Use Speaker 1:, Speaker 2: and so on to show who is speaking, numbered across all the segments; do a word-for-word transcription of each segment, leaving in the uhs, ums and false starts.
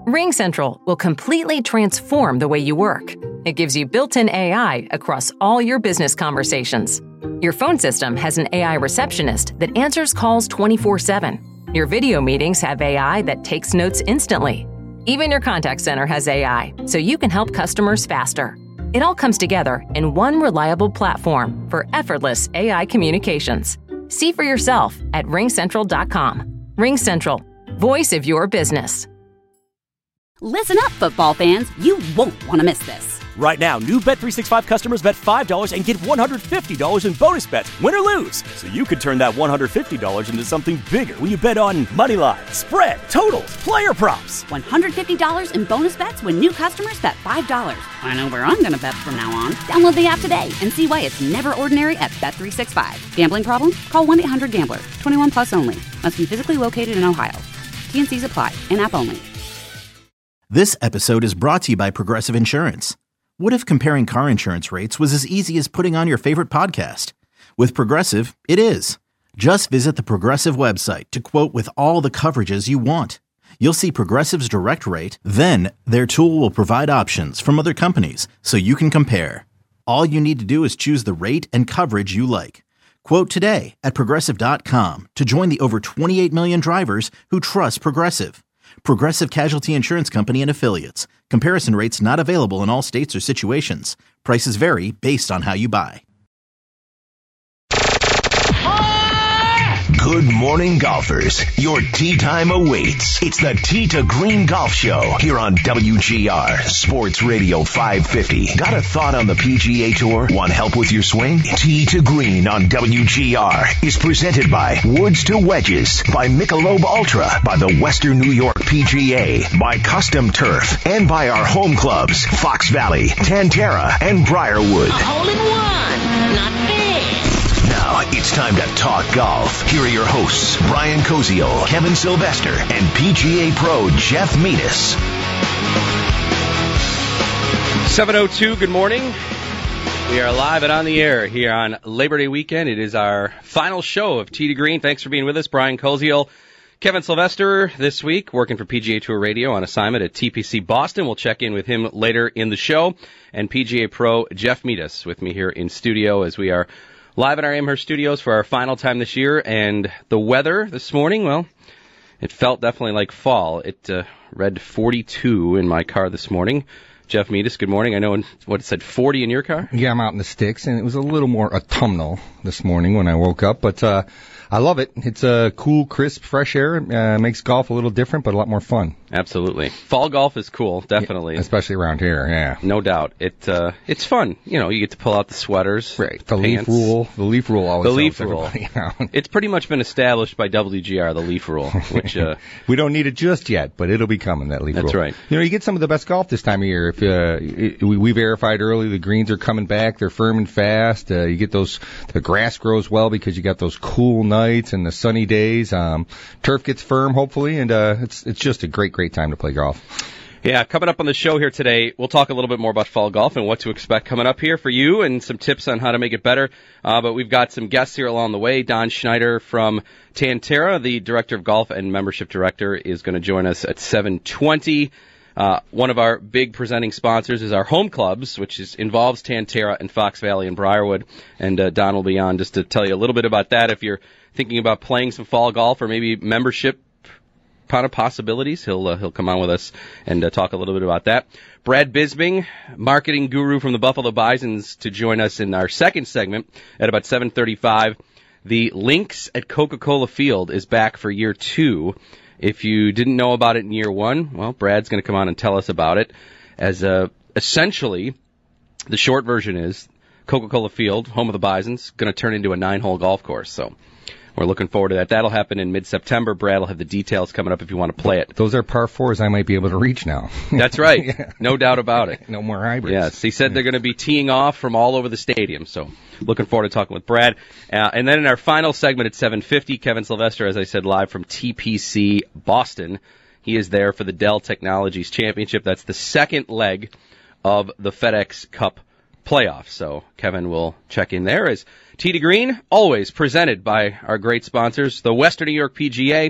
Speaker 1: RingCentral will completely transform the way you work. It gives you built-in A I across all your business conversations. Your phone system has an A I receptionist that answers calls twenty-four seven. Your video meetings have A I that takes notes instantly. Even your contact center has A I, so you can help customers faster. It all comes together in one reliable platform for effortless A I communications. See for yourself at ring central dot com. RingCentral, voice of your business.
Speaker 2: Listen up, football fans. You won't want to miss this.
Speaker 3: Right now, new Bet three sixty-five customers bet five dollars and get one hundred fifty dollars in bonus bets, win or lose. So you could turn that one hundred fifty dollars into something bigger when you bet on money line, spread, totals, player props.
Speaker 2: one hundred fifty dollars in bonus bets when new customers bet five dollars. I know where I'm going to bet from now on. Download the app today and see why it's never ordinary at Bet three sixty-five. Gambling problem? Call one eight hundred gambler. twenty-one plus only. Must be physically located in Ohio. T and C's apply. In-app only.
Speaker 4: This episode is brought to you by Progressive Insurance. What if comparing car insurance rates was as easy as putting on your favorite podcast? With Progressive, it is. Just visit the Progressive website to quote with all the coverages you want. You'll see Progressive's direct rate, then their tool will provide options from other companies so you can compare. All you need to do is choose the rate and coverage you like. Quote today at progressive dot com to join the over twenty-eight million drivers who trust Progressive. Progressive Casualty Insurance Company and Affiliates. Comparison rates not available in all states or situations. Prices vary based on how you buy.
Speaker 5: Good morning, golfers. Your tee time awaits. It's the Tee to Green Golf Show here on W G R Sports Radio five fifty. Got a thought on the P G A Tour? Want help with your swing? Tee to Green on W G R is presented by Woods to Wedges, by Michelob Ultra, by the Western New York P G A, by Custom Turf, and by our home clubs, Fox Valley, Tantera, and Briarwood.
Speaker 6: A hole in one, not big.
Speaker 5: Now it's time to talk golf. Here are your hosts, Brian Koziol, Kevin Sylvester, and P G A Pro Jeff Metis.
Speaker 7: seven oh two, good morning. We are live and on the air here on Labor Day weekend. It is our final show of Tee to Green. Thanks for being with us, Brian Koziol. Kevin Sylvester this week working for P G A Tour Radio on assignment at T P C Boston. We'll check in with him later in the show. And P G A Pro Jeff Metis with me here in studio as we are live in our Amherst studios for our final time this year. And the weather this morning, well, it felt definitely like fall. It uh, read forty-two in my car this morning. Jeff Metis, good morning. I know in, what it said, forty in your car?
Speaker 8: Yeah, I'm out in the sticks, and it was a little more autumnal this morning when I woke up, but uh, I love it. It's a uh, cool, crisp, fresh air. Uh, makes golf a little different, but a lot more fun.
Speaker 7: Absolutely. Fall golf is cool, definitely.
Speaker 8: Yeah, especially around here, yeah.
Speaker 7: No doubt. It uh, It's fun. You know, you get to pull out the sweaters.
Speaker 8: Right. The
Speaker 7: pants.
Speaker 8: leaf rule. The leaf rule always
Speaker 7: The leaf
Speaker 8: helps
Speaker 7: rule.
Speaker 8: everybody out.
Speaker 7: It's pretty much been established by W G R, the leaf rule, which... Uh,
Speaker 8: we don't need it just yet, but it'll be coming, that leaf
Speaker 7: that's
Speaker 8: rule.
Speaker 7: That's right.
Speaker 8: You know, you get some of the best golf this time of year. If uh, it, we, we verified early the greens are coming back. They're firm and fast. Uh, you get those... The grass grows well because you got those cool nights and the sunny days. Um, turf gets firm, hopefully, and uh, it's it's just a great, great time to play golf.
Speaker 7: Yeah, coming up on the show here today, we'll talk a little bit more about fall golf and what to expect coming up here for you and some tips on how to make it better. Uh, but we've got some guests here along the way. Don Schneider from Tantera, the Director of Golf and Membership Director, is going to join us at seven twenty. Uh, one of our big presenting sponsors is our home clubs, which is, involves Tantera and Fox Valley and Briarwood. And uh, Don will be on just to tell you a little bit about that. If you're thinking about playing some fall golf or maybe membership kind of possibilities, he'll uh, he'll come on with us and uh, talk a little bit about that. Brad Bisbing, marketing guru from the Buffalo Bisons, to join us in our second segment at about seven thirty-five. The Links at Coca-Cola Field is back for year two. If you didn't know about it in year one, well, Brad's going to come on and tell us about it. As uh, essentially, the short version is Coca-Cola Field, home of the Bisons, going to turn into a nine-hole golf course. So we're looking forward to that. That'll happen in mid-September. Brad will have the details coming up if you want to play it.
Speaker 8: Those are par fours I might be able to reach now.
Speaker 7: That's right.
Speaker 8: Yeah.
Speaker 7: No doubt about it.
Speaker 8: No more hybrids.
Speaker 7: Yes, he said they're going to be teeing off from all over the stadium. So looking forward to talking with Brad. Uh, and then in our final segment at seven fifty, Kevin Sylvester, as I said, live from T P C Boston. He is there for the Dell Technologies Championship. That's the second leg of the FedEx Cup playoffs. So Kevin will check in there. As Tee to Green, always presented by our great sponsors, the Western New York P G A,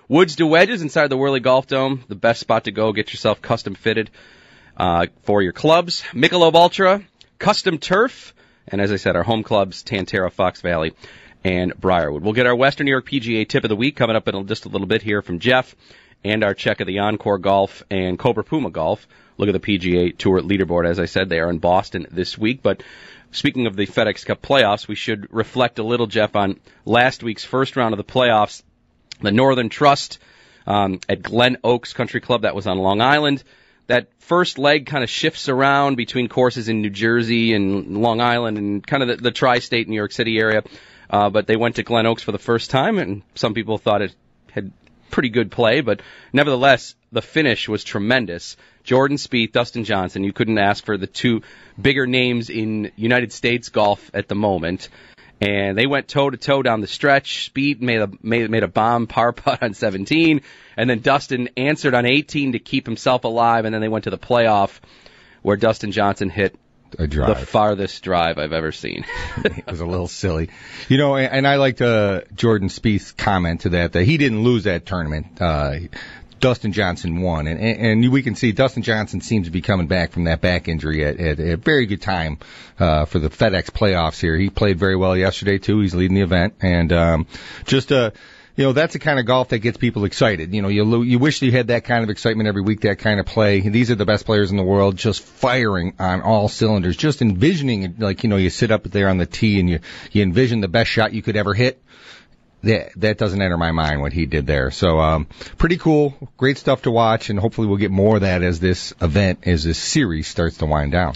Speaker 7: Woods to wedges inside the Whirly Golf Dome, the best spot to go. Get yourself custom fitted uh, for your clubs. Michelob Ultra, custom turf, and as I said, our home clubs, Tantera, Fox Valley, and Briarwood. We'll get our Western New York P G A tip of the week coming up in just a little bit here from Jeff, and our check of the Encore Golf and Cobra Puma Golf. Look at the P G A Tour leaderboard. As I said, they are in Boston this week. But speaking of the FedEx Cup playoffs, we should reflect a little, Jeff, on last week's first round of the playoffs. The Northern Trust um, at Glen Oaks Country Club, that was on Long Island. That first leg kind of shifts around between courses in New Jersey and Long Island and kind of the, the tri-state New York City area. Uh, but they went to Glen Oaks for the first time, and some people thought it had pretty good play. But nevertheless, the finish was tremendous. Jordan Spieth, Dustin Johnson, you couldn't ask for the two bigger names in United States golf at the moment. And they went toe-to-toe down the stretch. Spieth made a, made, made a bomb par putt on seventeen. And then Dustin answered on eighteen to keep himself alive. And then they went to the playoff where Dustin Johnson hit
Speaker 8: a drive.
Speaker 7: The farthest drive I've ever seen.
Speaker 8: It was a little silly. You know, and, and I liked uh, Jordan Spieth's comment to that, that he didn't lose that tournament. Uh, Dustin Johnson won, and, and we can see Dustin Johnson seems to be coming back from that back injury at, at, at a very good time uh, for the FedEx playoffs here. He played very well yesterday, too. He's leading the event, and um, just uh, you know, that's the kind of golf that gets people excited. You know, you you wish you had that kind of excitement every week, that kind of play. These are the best players in the world, just firing on all cylinders, just envisioning it, like, you know, you sit up there on the tee and you you envision the best shot you could ever hit. That, that doesn't enter my mind what he did there. So, um, pretty cool. Great stuff to watch, and hopefully we'll get more of that as this event, as this series starts to wind down.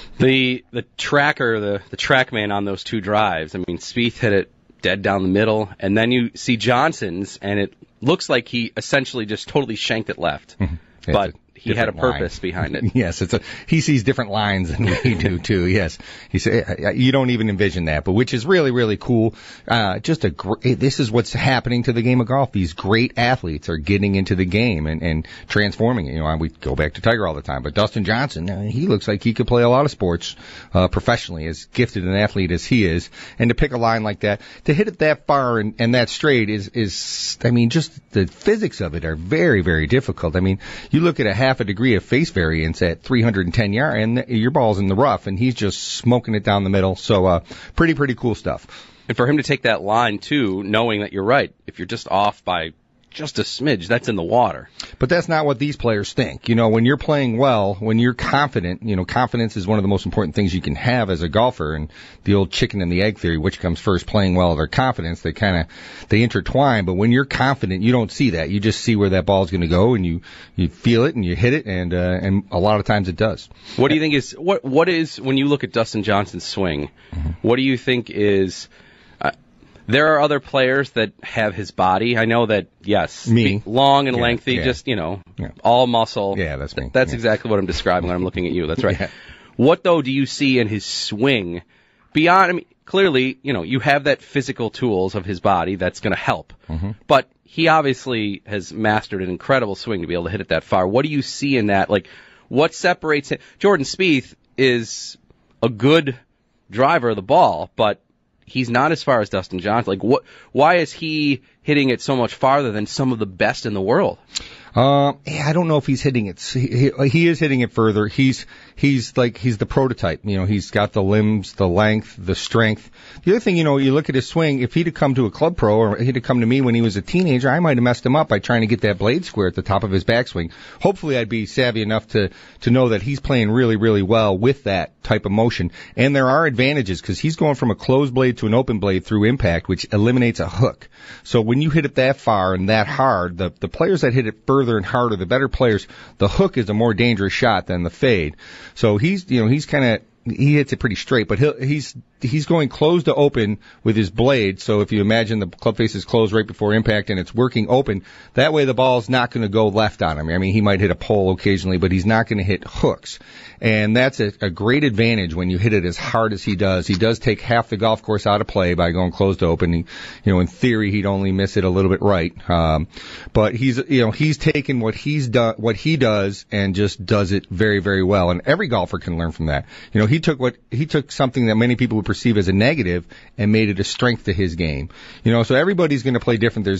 Speaker 7: The the tracker, the, the track man on those two drives, I mean, Spieth hit it dead down the middle, and then you see Johnson's, and it looks like he essentially just totally shanked it left. But he had a purpose line behind it.
Speaker 8: Yes, it's a, he sees different lines than we do too. Yes, he said you don't even envision that, but which is really really cool. Uh, just a great. This is what's happening to the game of golf. These great athletes are getting into the game and and transforming it. You know, we go back to Tiger all the time, but Dustin Johnson, uh, he looks like he could play a lot of sports uh, professionally, as gifted an athlete as he is. And to pick a line like that, to hit it that far and, and that straight is is. I mean, just the physics of it are very very difficult. I mean, you look at a half a degree of face variance at three hundred ten yards, and your ball's in the rough, and he's just smoking it down the middle. So, uh, pretty, pretty cool stuff.
Speaker 7: And for him to take that line, too, knowing that you're right, if you're just off by just a smidge, that's in the water.
Speaker 8: But that's not what these players think. You know, when you're playing well, when you're confident, you know, confidence is one of the most important things you can have as a golfer. And the old chicken and the egg theory, which comes first, playing well or confidence, they kind of, they intertwine. But when you're confident, you don't see that. You just see where that ball's going to go, and you, you feel it and you hit it, and, uh, and a lot of times it does.
Speaker 7: What do you think is, what, what is, when you look at Dustin Johnson's swing, mm-hmm. what do you think is, there are other players that have his body. I know that, yes,
Speaker 8: me.
Speaker 7: long and
Speaker 8: yeah,
Speaker 7: lengthy,
Speaker 8: yeah.
Speaker 7: just, you know,
Speaker 8: yeah.
Speaker 7: all muscle.
Speaker 8: Yeah, that's me.
Speaker 7: That's
Speaker 8: yeah.
Speaker 7: exactly what I'm describing when I'm looking at you. That's right.
Speaker 8: Yeah.
Speaker 7: What, though, do you see in his swing beyond, I mean, clearly, you know, you have that physical tools of his body that's going to help.
Speaker 8: Mm-hmm.
Speaker 7: But he obviously has mastered an incredible swing to be able to hit it that far. What do you see in that? Like, what separates him? Jordan Spieth is a good driver of the ball, but he's not as far as Dustin Johnson. Like, what? Why is he hitting it so much farther than some of the best in the world?
Speaker 8: Um, yeah, I don't know if he's hitting it. He, he is hitting it further. He's he's like he's the prototype. You know, he's got the limbs, the length, the strength. The other thing, you know, you look at his swing. If he'd have come to a club pro, or he'd have come to me when he was a teenager, I might have messed him up by trying to get that blade square at the top of his backswing. Hopefully, I'd be savvy enough to to know that he's playing really, really well with that type of motion. And there are advantages because he's going from a closed blade to an open blade through impact, which eliminates a hook. So when you hit it that far and that hard, the the players that hit it further and harder, the better players, the hook is a more dangerous shot than the fade. So he's, you know, he's kind of, he hits it pretty straight, but he'll, he's he's going closed to open with his blade. So if you imagine the club face is closed right before impact and it's working open, that way the ball's not going to go left on him. I mean, he might hit a pole occasionally, but he's not going to hit hooks. And that's a, a great advantage when you hit it as hard as he does. He does take half the golf course out of play by going closed to open. He, you know, in theory, he'd only miss it a little bit right. Um, but he's, you know, he's taken what he's done, what he does, and just does it very, very well. And every golfer can learn from that. You know, he took what he took something that many people would perceive as a negative and made it a strength to his game. You know, so everybody's going to play different. There's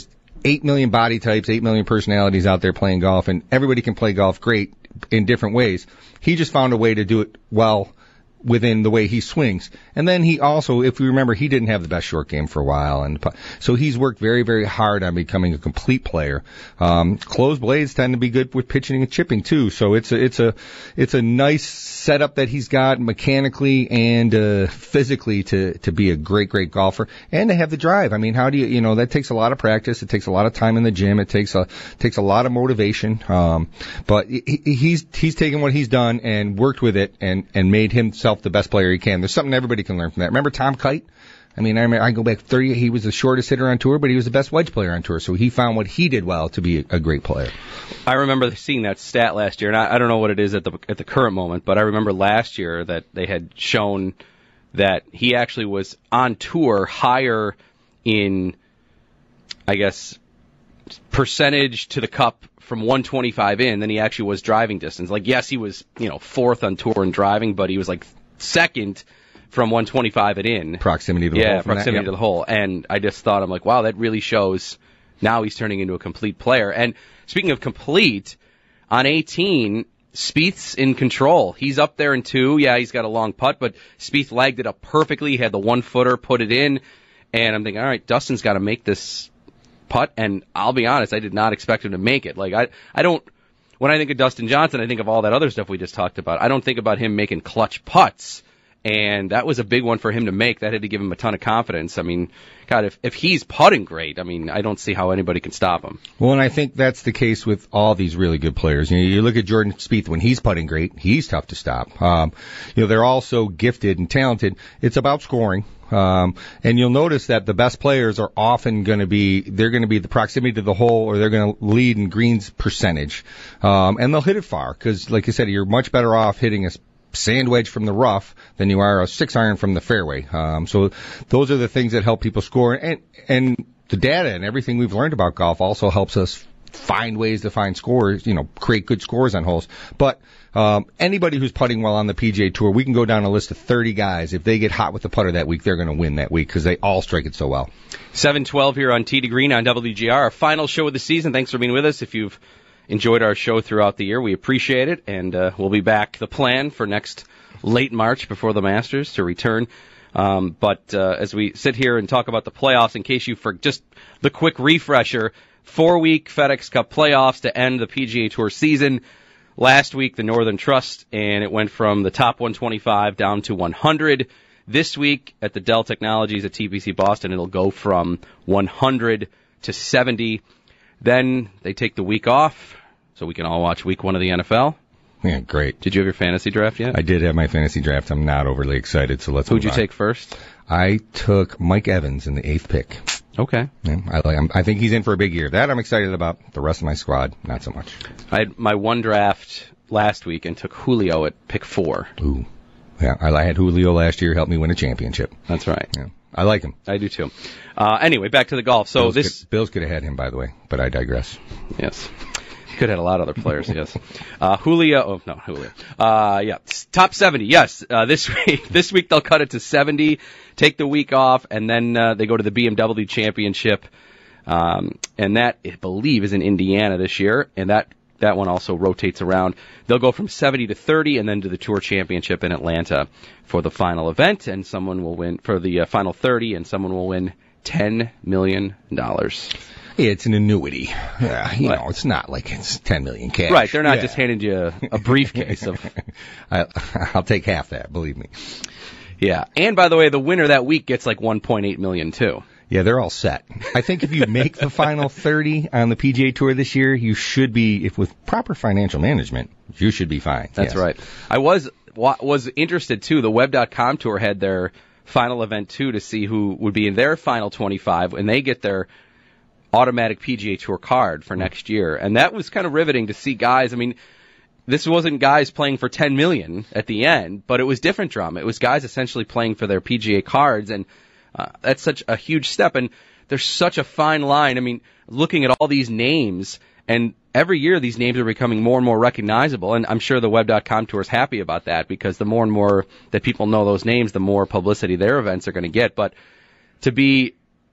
Speaker 8: eight million body types, eight million personalities out there playing golf, and everybody can play golf great in different ways. He just found a way to do it well within the way he swings. And then he also, if you remember, he didn't have the best short game for a while, and so he's worked very, very hard on becoming a complete player. Um, closed blades tend to be good with pitching and chipping too, so it's a, it's a, it's a nice setup that he's got mechanically and uh, physically to to be a great, great golfer and to have the drive. I mean, how do you, you know, that takes a lot of practice. It takes a lot of time in the gym. It takes a takes a lot of motivation. Um, but he, he's he's taken what he's done and worked with it and and made himself the best player he can. There's something everybody can learn from that. Remember Tom Kite? I mean, I, remember, I go back thirty. He was the shortest hitter on tour, but he was the best wedge player on tour. So he found what he did well to be a, a great player.
Speaker 7: I remember seeing that stat last year, and I, I don't know what it is at the at the current moment, but I remember last year that they had shown that he actually was on tour higher in, I guess, percentage to the cup from one twenty-five in than he actually was driving distance. Like, yes, he was, you know, fourth on tour in driving, but he was like second from one twenty-five it in.
Speaker 8: Proximity to the
Speaker 7: yeah,
Speaker 8: hole.
Speaker 7: Yeah, proximity
Speaker 8: that, yep.
Speaker 7: to the hole. And I just thought, I'm like, wow, that really shows now he's turning into a complete player. And speaking of complete, on eighteen, Spieth's in control. He's up there in two. Yeah, he's got a long putt, but Spieth lagged it up perfectly. He had the one-footer, put it in. And I'm thinking, all right, Dustin's got to make this putt. And I'll be honest, I did not expect him to make it. Like, I, I don't, when I think of Dustin Johnson, I think of all that other stuff we just talked about. I don't think about him making clutch putts. And that was a big one for him to make. That had to give him a ton of confidence. I mean, God, if if he's putting great, I mean, I don't see how anybody can stop him.
Speaker 8: Well, and I think that's the case with all these really good players. You know, you look at Jordan Spieth when he's putting great, he's tough to stop. Um, you know, they're all so gifted and talented. It's about scoring. Um, and you'll notice that the best players are often going to be, they're going to be the proximity to the hole, or they're going to lead in greens percentage. Um, and they'll hit it far because, like I said, you're much better off hitting a sand wedge from the rough than you are a six iron from the fairway. Um, so those are the things that help people score. And, and the data and everything we've learned about golf also helps us find ways to find scores, you know, create good scores on holes. But um, anybody who's putting well on the P G A Tour, we can go down a list of thirty guys. If they get hot with the putter that week, they're going to win that week because they all strike it so well.
Speaker 7: seven twelve here on Tee to Green on W G R, our final show of the season. Thanks for being with us. If you've enjoyed our show throughout the year, we appreciate it, and uh, we'll be back. The plan for next late March before the Masters to return. Um, but uh, as we sit here and talk about the playoffs, in case you for just the quick refresher, four-week FedEx Cup playoffs to end the P G A Tour season. Last week, the Northern Trust, and it went from the top one twenty-five down to one hundred. This week at the Dell Technologies at T P C Boston, it'll go from one hundred to seventy. Then they take the week off, so we can all watch week one of the N F L.
Speaker 8: Yeah, great.
Speaker 7: Did you have your fantasy draft yet?
Speaker 8: I did have my fantasy draft. I'm not overly excited, so let's
Speaker 7: Who'd
Speaker 8: move
Speaker 7: you
Speaker 8: on.
Speaker 7: take first?
Speaker 8: I took Mike Evans in the eighth pick.
Speaker 7: Okay.
Speaker 8: Yeah, I like. I'm, I think he's in for a big year. That I'm excited about. The rest of my squad, not so much.
Speaker 7: I had my one draft last week and took Julio at pick four.
Speaker 8: Ooh. Yeah, I, I had Julio last year. Helped me win a championship.
Speaker 7: That's right.
Speaker 8: Yeah, I like him.
Speaker 7: I do too. Uh, anyway, back to the golf. So
Speaker 8: Bills
Speaker 7: this
Speaker 8: could, Bills could have had him, by the way, but I digress.
Speaker 7: Yes. Could have had a lot of other players, yes. Uh, Julio, oh, no, Julio. Uh, yeah, top seventy, yes. Uh, this week, this week they'll cut it to seventy, take the week off, and then, uh, they go to the B M W Championship. Um, and that, I believe, is in Indiana this year, and that, that one also rotates around. They'll go from seventy to thirty, and then to the Tour Championship in Atlanta for the final event, and someone will win, for the uh, final thirty, and someone will win ten million dollars.
Speaker 8: It's an annuity. Yeah, you know, it's not like it's ten million cash.
Speaker 7: Right, they're not
Speaker 8: yeah.
Speaker 7: just handing you a, a briefcase of.
Speaker 8: I, I'll take half that, believe me.
Speaker 7: Yeah, and by the way, the winner that week gets like one point eight million too.
Speaker 8: Yeah, they're all set. I think if you make the final thirty on the P G A Tour this year, you should be, if with proper financial management, you should be fine.
Speaker 7: That's
Speaker 8: yes.
Speaker 7: right. I was was interested too. The Web dot com Tour had their final event too to see who would be in their final twenty-five when they get their automatic P G A Tour card for next year. And that was kind of riveting to see guys. I mean, this wasn't guys playing for ten million at the end, but it was different drama. It was guys essentially playing for their P G A cards, and uh, that's such a huge step. And there's such a fine line. I mean, looking at all these names, and every year these names are becoming more and more recognizable, and I'm sure the Web dot com Tour is happy about that, because the more and more that people know those names, the more publicity their events are going to get. But to be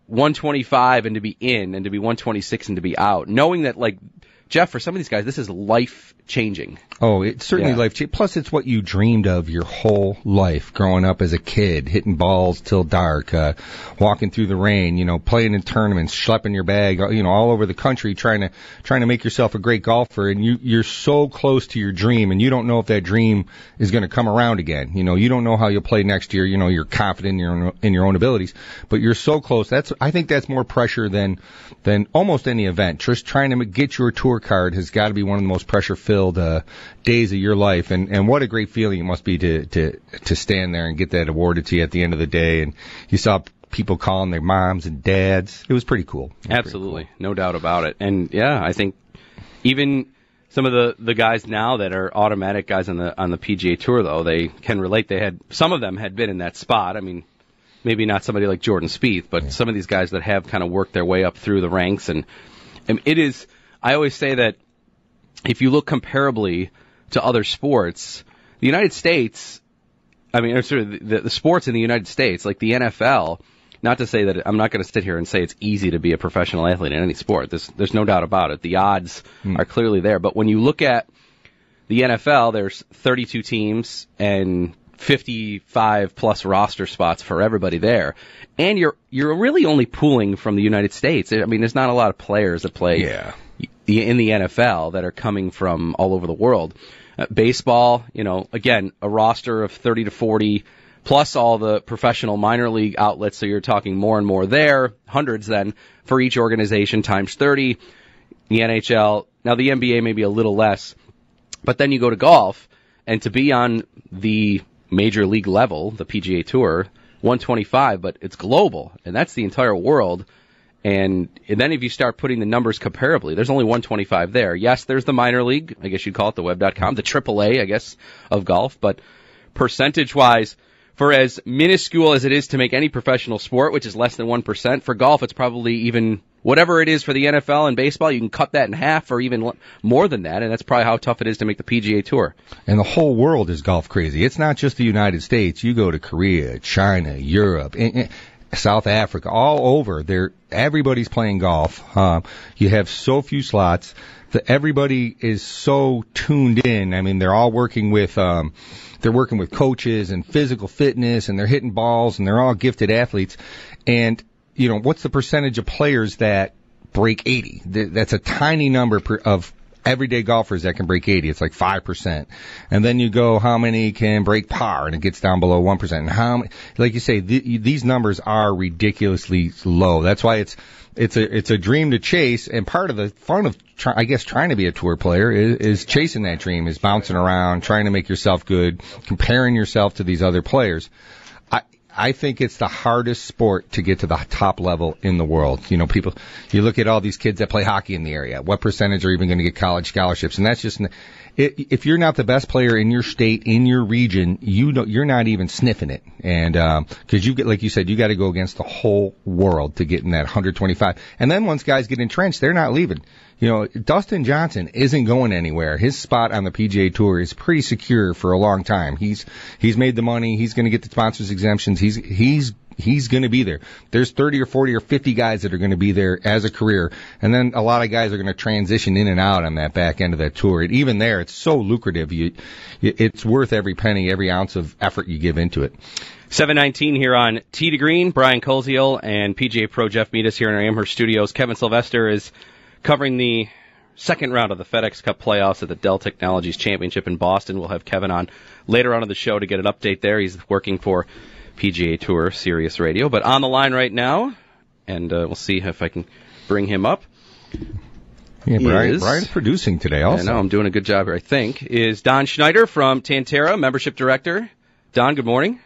Speaker 7: one twenty-five and to be in, and to be one twenty-six and to be out, knowing that, like, Jeff, for some of these guys, this is life-changing.
Speaker 8: Oh, it's certainly
Speaker 7: Yeah.
Speaker 8: life-changing. Plus, it's what you dreamed of your whole life, growing up as a kid, hitting balls till dark, uh, walking through the rain, you know, playing in tournaments, schlepping your bag, you know, all over the country, trying to trying to make yourself a great golfer. And you, you're so close to your dream, and you don't know if that dream is going to come around again. You know, you don't know how you'll play next year. You know, you're confident in your own, in your own abilities, but you're so close. That's I think that's more pressure than than almost any event. Just trying to get your tour card has got to be one of the most pressure-filled uh, days of your life, and and what a great feeling it must be to to to stand there and get that awarded to you at the end of the day. And you saw people calling their moms and dads. It was pretty cool. Was
Speaker 7: Absolutely,
Speaker 8: pretty cool.
Speaker 7: no doubt about it. And yeah, I think even some of the the guys now that are automatic guys on the on the P G A Tour, though, they can relate. They had some of them had been in that spot. I mean, maybe not somebody like Jordan Spieth, but yeah. some of these guys that have kind of worked their way up through the ranks, and, and it is. I always say that if you look comparably to other sports, the United States, I mean, or sort of the, the sports in the United States, like the N F L, not to say that I'm not going to sit here and say it's easy to be a professional athlete in any sport. There's, there's no doubt about it. The odds mm. are clearly there. But when you look at the N F L, there's thirty-two teams and fifty-five plus roster spots for everybody there. And you're, you're really only pooling from the United States. I mean, there's not a lot of players that play
Speaker 8: yeah.
Speaker 7: in the N F L that are coming from all over the world. Uh, baseball, you know, again, a roster of thirty to forty, plus all the professional minor league outlets, so you're talking more and more there, hundreds then, for each organization times thirty. The N H L, now the N B A maybe a little less, but then you go to golf, and to be on the major league level, the P G A Tour, one twenty-five, but it's global, and that's the entire world. And, and then if you start putting the numbers comparably, there's only one twenty-five there. Yes, there's the minor league, I guess you'd call it the web dot com, the triple A, I guess, of golf. But percentage-wise, for as minuscule as it is to make any professional sport, which is less than one percent, for golf it's probably even, whatever it is for the N F L and baseball, you can cut that in half or even more than that, and that's probably how tough it is to make the P G A Tour.
Speaker 8: And the whole world is golf crazy. It's not just the United States. You go to Korea, China, Europe, South Africa, all over. They're, everybody's playing golf. Um, you have so few slots. The, everybody is so tuned in. I mean, they're all working with, um, they're working with coaches and physical fitness, and they're hitting balls, and they're all gifted athletes. And, you know, what's the percentage of players that break eighty? That's a tiny number per, of everyday golfers that can break eighty. It's like five percent. And then you go, how many can break par? And it gets down below one percent. And how many, like you say, th- these numbers are ridiculously low. That's why it's, it's a, it's a dream to chase. And part of the fun of, try, I guess, trying to be a tour player is, is chasing that dream, is bouncing around, trying to make yourself good, comparing yourself to these other players. I, I think it's the hardest sport to get to the top level in the world. You know, people, you look at all these kids that play hockey in the area. What percentage are even going to get college scholarships? And that's just, if you're not the best player in your state, in your region, you don't, you're not even sniffing it. And, um, cause you get, like you said, you got to go against the whole world to get in that one twenty-five. And then once guys get entrenched, they're not leaving. You know, Dustin Johnson isn't going anywhere. His spot on the P G A Tour is pretty secure for a long time. He's he's made the money. He's going to get the sponsors exemptions. He's he's he's going to be there. There's thirty or forty or fifty guys that are going to be there as a career, and then a lot of guys are going to transition in and out on that back end of that tour. And even there, it's so lucrative. You, it's worth every penny, every ounce of effort you give into it.
Speaker 7: seven nineteen here on Tee to Green. Brian Koziel and P G A Pro Jeff Meadus here in our Amherst studios. Kevin Sylvester is covering the second round of the FedEx Cup playoffs at the Dell Technologies Championship in Boston. We'll have Kevin on later on in the show to get an update there. He's working for P G A Tour Sirius Radio. But on the line right now, and uh, we'll see if I can bring him up.
Speaker 8: Yeah, Brian, is, Brian's producing today also.
Speaker 7: I know, I'm doing a good job here, I think, is Don Schneider from Tantera, Membership Director. Don, good morning.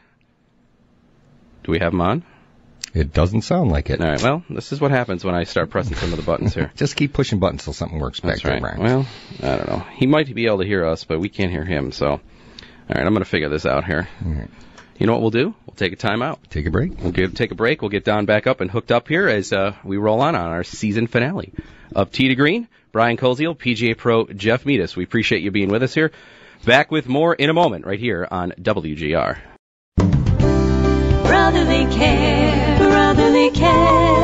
Speaker 7: Do we have him on?
Speaker 8: It doesn't sound like it.
Speaker 7: All right, well, this is what happens when I start pressing some of the buttons here.
Speaker 8: Just keep pushing buttons till something works back
Speaker 7: That's right.
Speaker 8: there, Brian.
Speaker 7: Well, I don't know. He might be able to hear us, but we can't hear him, so. All right, I'm going to figure this out here.
Speaker 8: All right.
Speaker 7: You know what we'll do? We'll take a time out.
Speaker 8: Take a break.
Speaker 7: We'll get, take a break. We'll get Don back up and hooked up here as uh, we roll on on our season finale of Tee to Green. Brian Koziel, P G A Pro Jeff Meadus. We appreciate you being with us here. Back with more in a moment right here on W G R.
Speaker 6: Brotherly care, brotherly care.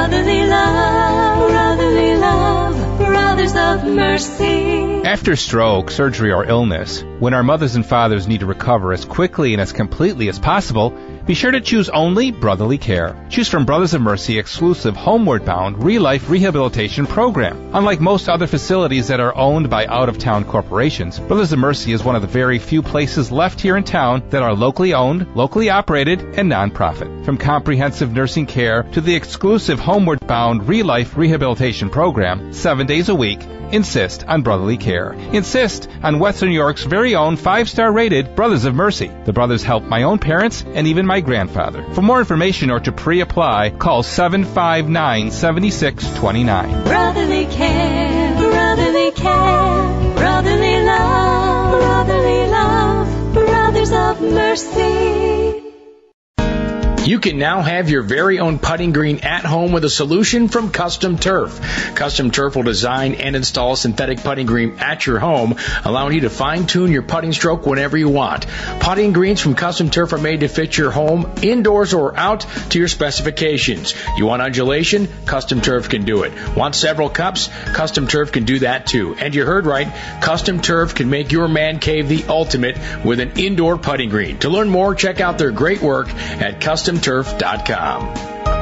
Speaker 6: Brotherly love, brotherly love, brothers of mercy.
Speaker 9: After stroke, surgery, or illness, when our mothers and fathers need to recover as quickly and as completely as possible, be sure to choose only Brotherly Care. Choose from Brothers of Mercy exclusive Homeward Bound Real-Life Rehabilitation Program. Unlike most other facilities that are owned by out-of-town corporations, Brothers of Mercy is one of the very few places left here in town that are locally owned, locally operated, and nonprofit. From comprehensive nursing care to the exclusive Homeward Bound Real-Life Rehabilitation Program, seven days a week, insist on Brotherly Care. Insist on Western New York's very own five-star rated Brothers of Mercy. The brothers helped my own parents and even my grandfather. For more information or to pre-apply, call seven five nine, seven six two nine.
Speaker 6: Brotherly care, brotherly care, brotherly love, brotherly love, brothers of mercy.
Speaker 10: You can now have your very own putting green at home with a solution from Custom Turf. Custom Turf will design and install a synthetic putting green at your home, allowing you to fine-tune your putting stroke whenever you want. Putting greens from Custom Turf are made to fit your home, indoors or out, to your specifications. You want undulation? Custom Turf can do it. Want several cups? Custom Turf can do that too. And you heard right, Custom Turf can make your man cave the ultimate with an indoor putting green. To learn more, check out their great work at custom turf dot com.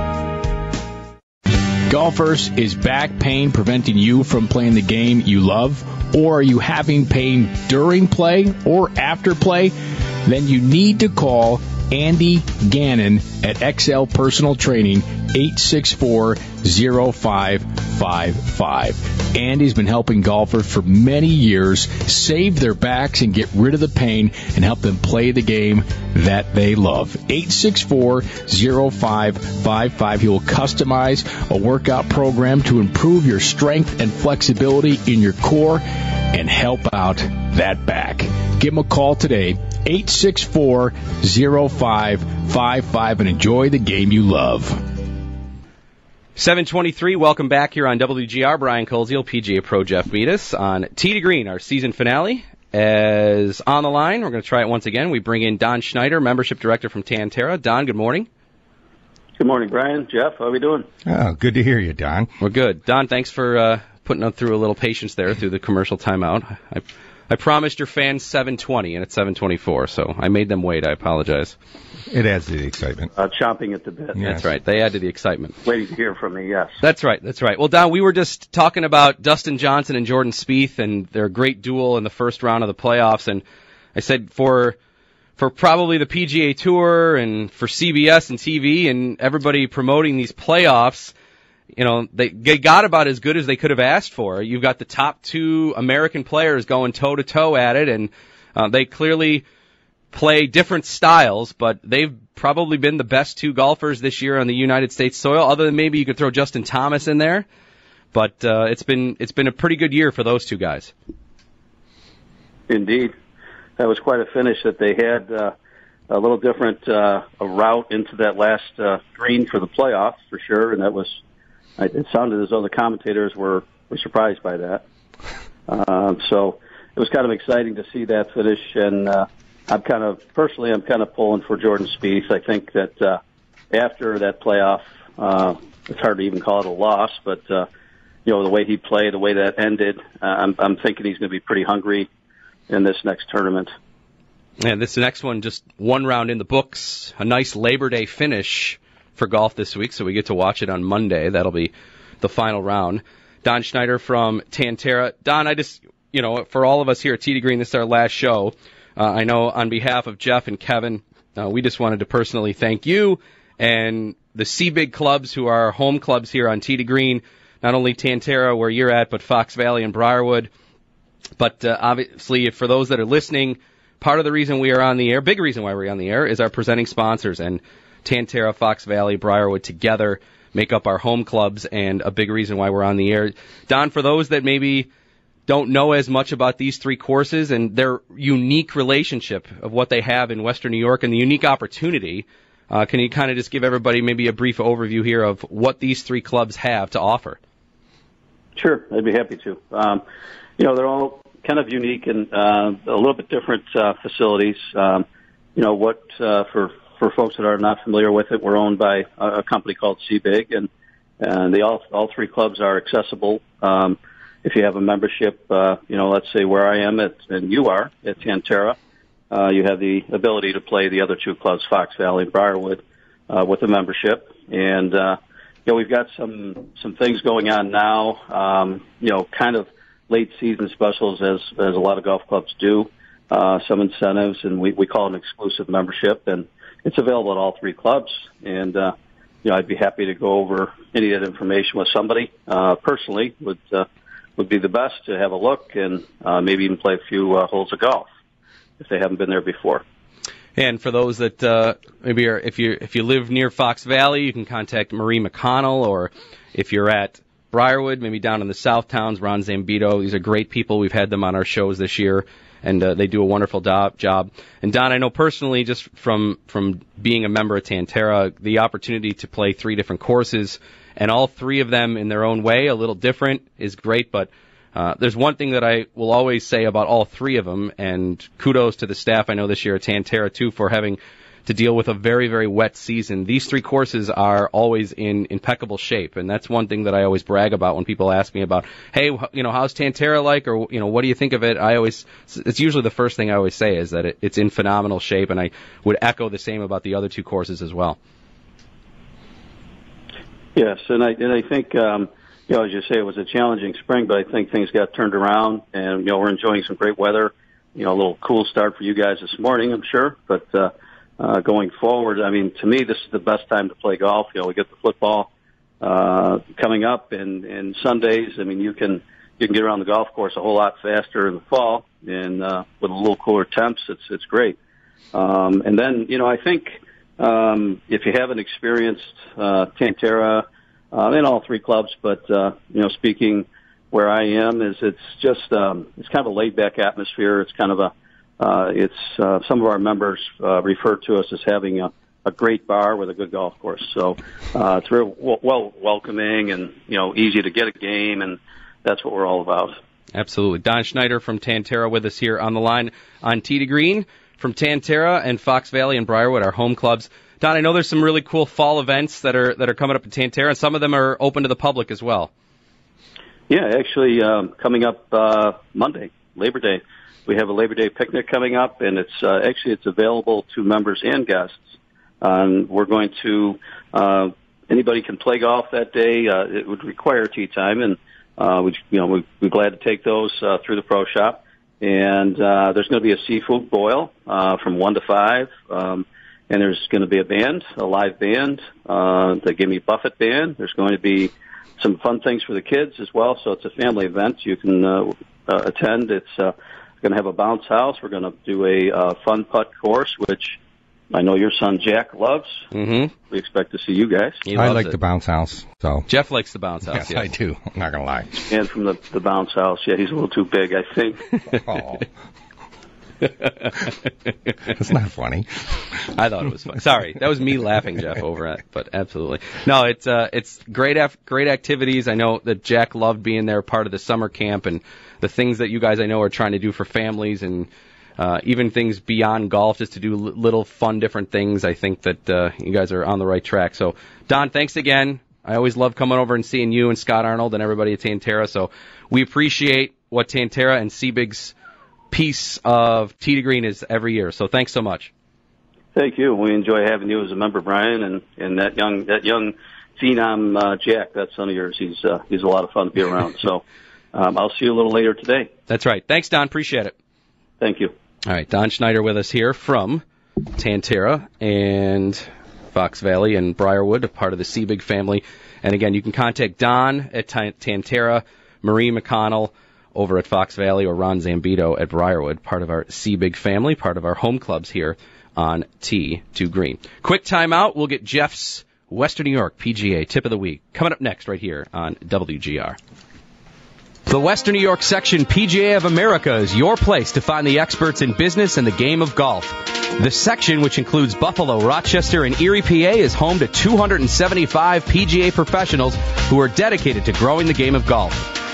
Speaker 10: Golfers, is back pain preventing you from playing the game you love? Or are you having pain during play or after play? Then you need to call Andy Gannon at X L Personal Training, eight six four, zero five five five. Andy's been helping golfers for many years save their backs and get rid of the pain and help them play the game that they love. eight six four, zero five five five. He will customize a workout program to improve your strength and flexibility in your core and help out that back. Give him a call today, eight six four, zero five five five, and enjoy the game you love.
Speaker 7: seven twenty-three, welcome back here on W G R. Brian Koziel, P G A Pro Jeff Meadus on Tee to Green, our season finale. As on the line, we're going to try it once again. We bring in Don Schneider, Membership Director from Tanterra. Don, good morning.
Speaker 11: Good morning, Brian. Jeff, how are we doing?
Speaker 8: Oh, good to hear you, Don.
Speaker 7: We're good. Don, thanks for uh, putting up through a little patience there through the commercial timeout. I I promised your fans seven twenty, and it's seven twenty-four, so I made them wait. I apologize.
Speaker 8: It adds to the excitement.
Speaker 11: Uh, chomping at the bit.
Speaker 7: Yes. That's right. They add to the excitement.
Speaker 11: Waiting to hear from me, yes.
Speaker 7: That's right. That's right. Well, Don, we were just talking about Dustin Johnson and Jordan Spieth and their great duel in the first round of the playoffs, and I said for for probably the P G A Tour and for C B S and T V and everybody promoting these playoffs, you know, they, they got about as good as they could have asked for. You've got the top two American players going toe-to-toe at it, and uh, they clearly play different styles, but they've probably been the best two golfers this year on the United States soil, other than maybe you could throw Justin Thomas in there. But uh, it's been it's been a pretty good year for those two guys.
Speaker 11: Indeed. That was quite a finish that they had. Uh, a little different uh, a route into that last uh, green for the playoffs, for sure, and that was... It sounded as though the commentators were, were surprised by that. Um, so it was kind of exciting to see that finish, and uh, I'm kind of, personally, I'm kind of pulling for Jordan Spieth. I think that uh, after that playoff, uh, it's hard to even call it a loss, but, uh, you know, the way he played, the way that ended, uh, I'm, I'm thinking he's going to be pretty hungry in this next tournament.
Speaker 7: And this next one, just one round in the books, a nice Labor Day finish for golf this week, so we get to watch it on Monday. That'll be the final round. Don Schneider from Tanterra. Don, I just, you know, for all of us here at Tee to Green, this is our last show. Uh, I know on behalf of Jeff and Kevin, uh, we just wanted to personally thank you and the C-Big clubs who are our home clubs here on Tee to Green, not only Tanterra, where you're at, but Fox Valley and Briarwood. But uh, obviously, for those that are listening, part of the reason we are on the air, big reason why we're on the air, is our presenting sponsors. And Tanterra, Fox Valley, Briarwood together make up our home clubs, and a big reason why we're on the air. Don, for those that maybe don't know as much about these three courses and their unique relationship of what they have in Western New York and the unique opportunity, uh, can you kind of just give everybody maybe a brief overview here of what these three clubs have to offer?
Speaker 11: Sure, I'd be happy to. Um, you know, they're all kind of unique and uh, a little bit different uh, facilities. Um, you know, what uh, for For folks that are not familiar with it, we're owned by a company called C-Big, and and they all all three clubs are accessible. Um, if you have a membership, uh, you know, let's say where I am at, and you are at Tan-Tara, uh, you have the ability to play the other two clubs, Fox Valley and Briarwood, uh, with a membership. And uh, you know, we've got some some things going on now. Um, you know, kind of late season specials, as as a lot of golf clubs do. Uh, some incentives, and we we call it an exclusive membership, and it's available at all three clubs. And uh, you know, I'd be happy to go over any of that information with somebody uh, personally. Would uh, would be the best to have a look and uh, maybe even play a few uh, holes of golf if they haven't been there before.
Speaker 7: And for those that uh, maybe are, if you if you live near Fox Valley, you can contact Marie McConnell, or if you're at Briarwood, maybe down in the South Towns, Ron Zambito. These are great people. We've had them on our shows this year, and uh, they do a wonderful do- job. And Don, I know personally, just from from being a member of Tan-Tara, the opportunity to play three different courses, and all three of them in their own way, a little different, is great. But uh, there's one thing that I will always say about all three of them, and kudos to the staff I know this year at Tan-Tara, too, for having to deal with a very, very wet season. These three courses are always in impeccable shape, and that's one thing that I always brag about when people ask me about, hey, you know, how's Tan-Tara like, or, you know, what do you think of it? I always, it's usually the first thing I always say is that it, it's in phenomenal shape, and I would echo the same about the other two courses as well.
Speaker 11: Yes, and I and I think, um, you know, as you say, it was a challenging spring, but I think things got turned around, and, you know, we're enjoying some great weather. You know, a little cool start for you guys this morning, I'm sure, but uh, uh, going forward, I mean, to me, this is the best time to play golf. You know, we get the football uh, coming up, and, and Sundays, I mean, you can you can get around the golf course a whole lot faster in the fall, and uh, with a little cooler temps, it's it's great. Um, and then, you know, I think um, if you haven't experienced uh, Tan-Tara uh, in all three clubs, but uh, you know, speaking where I am, is it's just um, it's kind of a laid back atmosphere. It's kind of a uh, it's uh, some of our members uh, refer to us as having a, a great bar with a good golf course. So uh, it's very w- well welcoming, and you know, easy to get a game, and that's what we're all about.
Speaker 7: Absolutely. Don Schneider from Tan-Tara with us here on the line on Tee to Green from Tan-Tara and Fox Valley and Briarwood, our home clubs. Don, I know there's some really cool fall events that are that are coming up at Tan-Tara, and some of them are open to the public as well.
Speaker 11: Yeah, actually, um, coming up uh, Monday, Labor Day, we have a Labor Day picnic coming up, and it's uh, actually it's available to members and guests. Um, we're going to uh, anybody can play golf that day. Uh, it would require tee time, and uh, we you know we, we're glad to take those uh, through the pro shop. And uh, there's going to be a seafood boil uh, from one to five, um, and there's going to be a band, a live band, uh, the Gimme Buffett band. There's going to be some fun things for the kids as well, so it's a family event. You can uh, uh, attend. It's uh, going to have a bounce house. We're going to do a uh, fun putt course, which I know your son Jack loves.
Speaker 7: Mm-hmm.
Speaker 11: We expect to see you guys.
Speaker 8: I like
Speaker 7: it.
Speaker 8: the bounce house. So
Speaker 7: Jeff likes the bounce house.
Speaker 8: Yes,
Speaker 7: yes.
Speaker 8: I do. I'm not going to lie.
Speaker 11: And from the, the bounce house, yeah, he's a little too big, I think.
Speaker 8: Oh. It's not funny.
Speaker 7: I thought it was funny. Sorry, that was me laughing, Jeff, over it. But absolutely, no. It's uh, it's great, af- great activities. I know that Jack loved being there, part of the summer camp, and the things that you guys I know are trying to do for families, and uh, even things beyond golf, just to do l- little fun, different things. I think that uh, you guys are on the right track. So, Don, thanks again. I always love coming over and seeing you and Scott Arnold and everybody at Tan-Tara. So we appreciate what Tan-Tara and Seabig's piece of Tee to Green is every year. So thanks so much.
Speaker 11: Thank you. We enjoy having you as a member, Brian, and, and that young that young phenom uh, Jack, that son of yours. He's uh, he's a lot of fun to be around. So um, I'll see you a little later today.
Speaker 7: That's right. Thanks, Don. Appreciate it.
Speaker 11: Thank you.
Speaker 7: All right, Don Schneider with us here from Tan-Tara and Fox Valley and Briarwood, a part of the Seabig family. And again, you can contact Don at Tan-Tara, Marie McConnell over at Fox Valley, or Ron Zambito at Briarwood, part of our Seabig family, part of our home clubs here on Tee to Green. Quick timeout. We'll get Jeff's Western New York P G A Tip of the Week coming up next right here on W G R. The Western New York section P G A of America is your place to find the experts in business and the game of golf. The section, which includes Buffalo, Rochester, and Erie, P A, is home to two hundred seventy-five P G A professionals who are dedicated to growing the game of golf.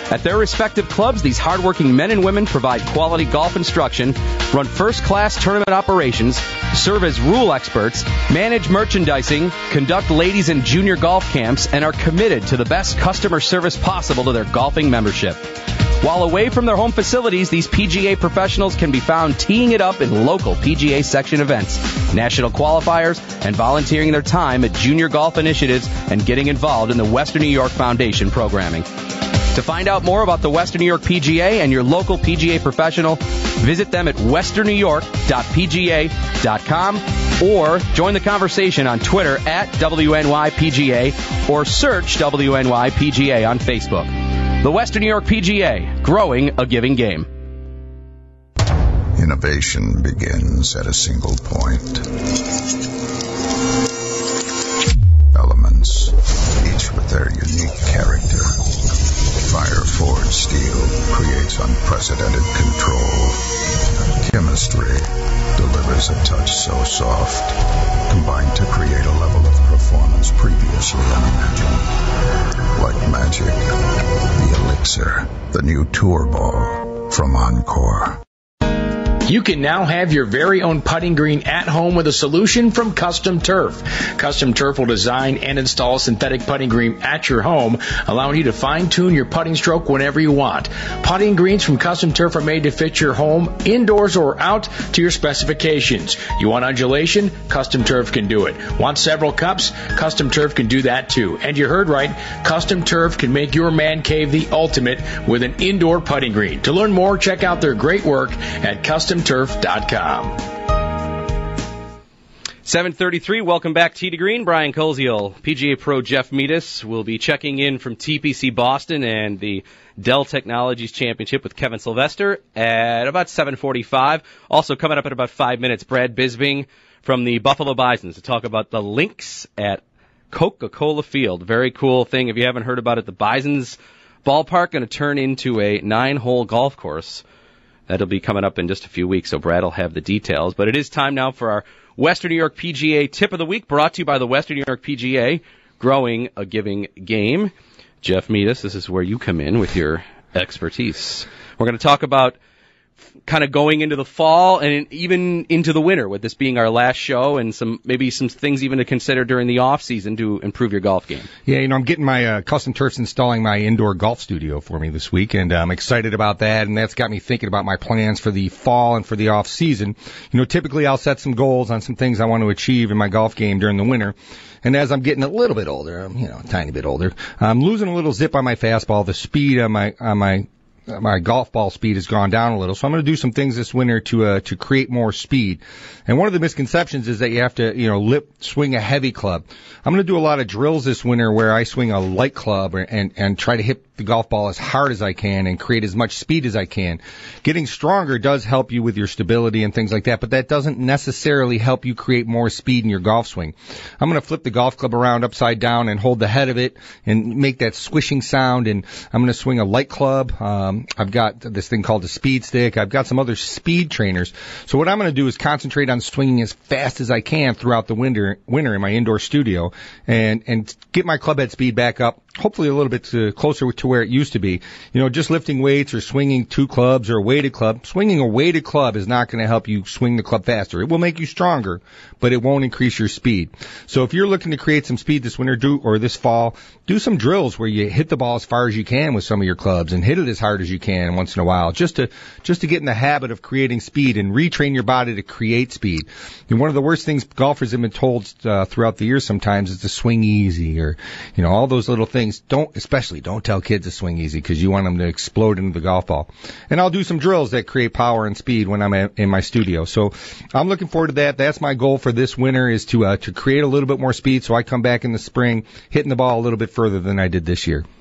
Speaker 7: At their respective clubs, these hardworking men and women provide quality golf instruction, run first-class tournament operations, serve as rule experts, manage merchandising, conduct ladies and junior golf camps, and are committed to the best customer service possible to their golfing membership. While away from their home facilities, these P G A professionals can be found teeing it up in local P G A section events, national qualifiers, and volunteering their time at junior golf initiatives and getting involved in the Western New York Foundation programming. To find out more about the Western New York P G A and your local P G A professional, visit them at western new york dot p g a dot com or join the conversation on Twitter at W N Y P G A or search W N Y P G A on Facebook. The Western New York P G A, growing a giving game.
Speaker 12: Innovation begins at a single point. Elements, each with their unique character. Fire-forged steel creates unprecedented control. Chemistry delivers a touch so soft, combined to create a level of performance previously unimagined. Like magic, the Elixir, the new tour ball from Encore.
Speaker 10: You can now have your very own putting green at home with a solution from Custom Turf. Custom Turf will design and install a synthetic putting green at your home, allowing you to fine-tune your putting stroke whenever you want. Putting greens from Custom Turf are made to fit your home, indoors or out, to your specifications. You want undulation? Custom Turf can do it. Want several cups? Custom Turf can do that too. And you heard right, Custom Turf can make your man cave the ultimate with an indoor putting green. To learn more, check out their great work at custom turf dot com.
Speaker 7: seven thirty-three, welcome back, Tee to Green. Brian Koziel, P G A Pro Jeff Metis will be checking in from T P C Boston and the Dell Technologies Championship with Kevin Sylvester at about seven forty-five. Also coming up in about five minutes, Brad Bisbing from the Buffalo Bisons to talk about the links at Coca-Cola Field. Very cool thing. If you haven't heard about it, the Bisons ballpark going to turn into a nine-hole golf course. That'll be coming up in just a few weeks, so Brad will have the details. But it is time now for our Western New York P G A Tip of the Week, brought to you by the Western New York P G A, growing a giving game. Jeff Metis, this is where you come in with your expertise. We're going to talk about kind of going into the fall and even into the winter, with this being our last show, and some maybe some things even to consider during the off season to improve your golf game.
Speaker 8: Yeah, you know, I'm getting my uh, Custom Turfs installing my indoor golf studio for me this week, and uh, I'm excited about that, and that's got me thinking about my plans for the fall and for the off season. You know, typically I'll set some goals on some things I want to achieve in my golf game during the winter. And as I'm getting a little bit older, I'm, you know, a tiny bit older, I'm losing a little zip on my fastball. The speed on my on my my golf ball speed has gone down a little, so I'm going to do some things this winter to uh, to create more speed. And one of the misconceptions is that you have to, you know, lip swing a heavy club. I'm going to do a lot of drills this winter where I swing a light club and and try to hit the golf ball as hard as I can and create as much speed as I can. Getting stronger does help you with your stability and things like that, but that doesn't necessarily help you create more speed in your golf swing. I'm going to flip the golf club around upside down and hold the head of it and make that swishing sound, and I'm going to swing a light club. Um, I've got this thing called a speed stick. I've got some other speed trainers. So what I'm going to do is concentrate on swinging as fast as I can throughout the winter winter in my indoor studio and, and get my club head speed back up, hopefully a little bit to, closer to where it used to be. You know, just lifting weights or swinging two clubs or a weighted club. Swinging a weighted club is not going to help you swing the club faster. It will make you stronger, but it won't increase your speed. So if you're looking to create some speed this winter do or this fall, do some drills where you hit the ball as far as you can with some of your clubs and hit it as hard as you can once in a while, just to just to get in the habit of creating speed and retrain your body to create speed. And one of the worst things golfers have been told uh, throughout the years sometimes is to swing easy, or, you know, all those little things. Don't, especially don't tell kids to swing easy because you want them to explode into the golf ball. And I'll do some drills that create power and speed when I'm at, in my studio. So I'm looking forward to that. That's my goal for this winter, is to uh, to create a little bit more speed so I come back in the spring hitting the ball a little bit further than I did this year.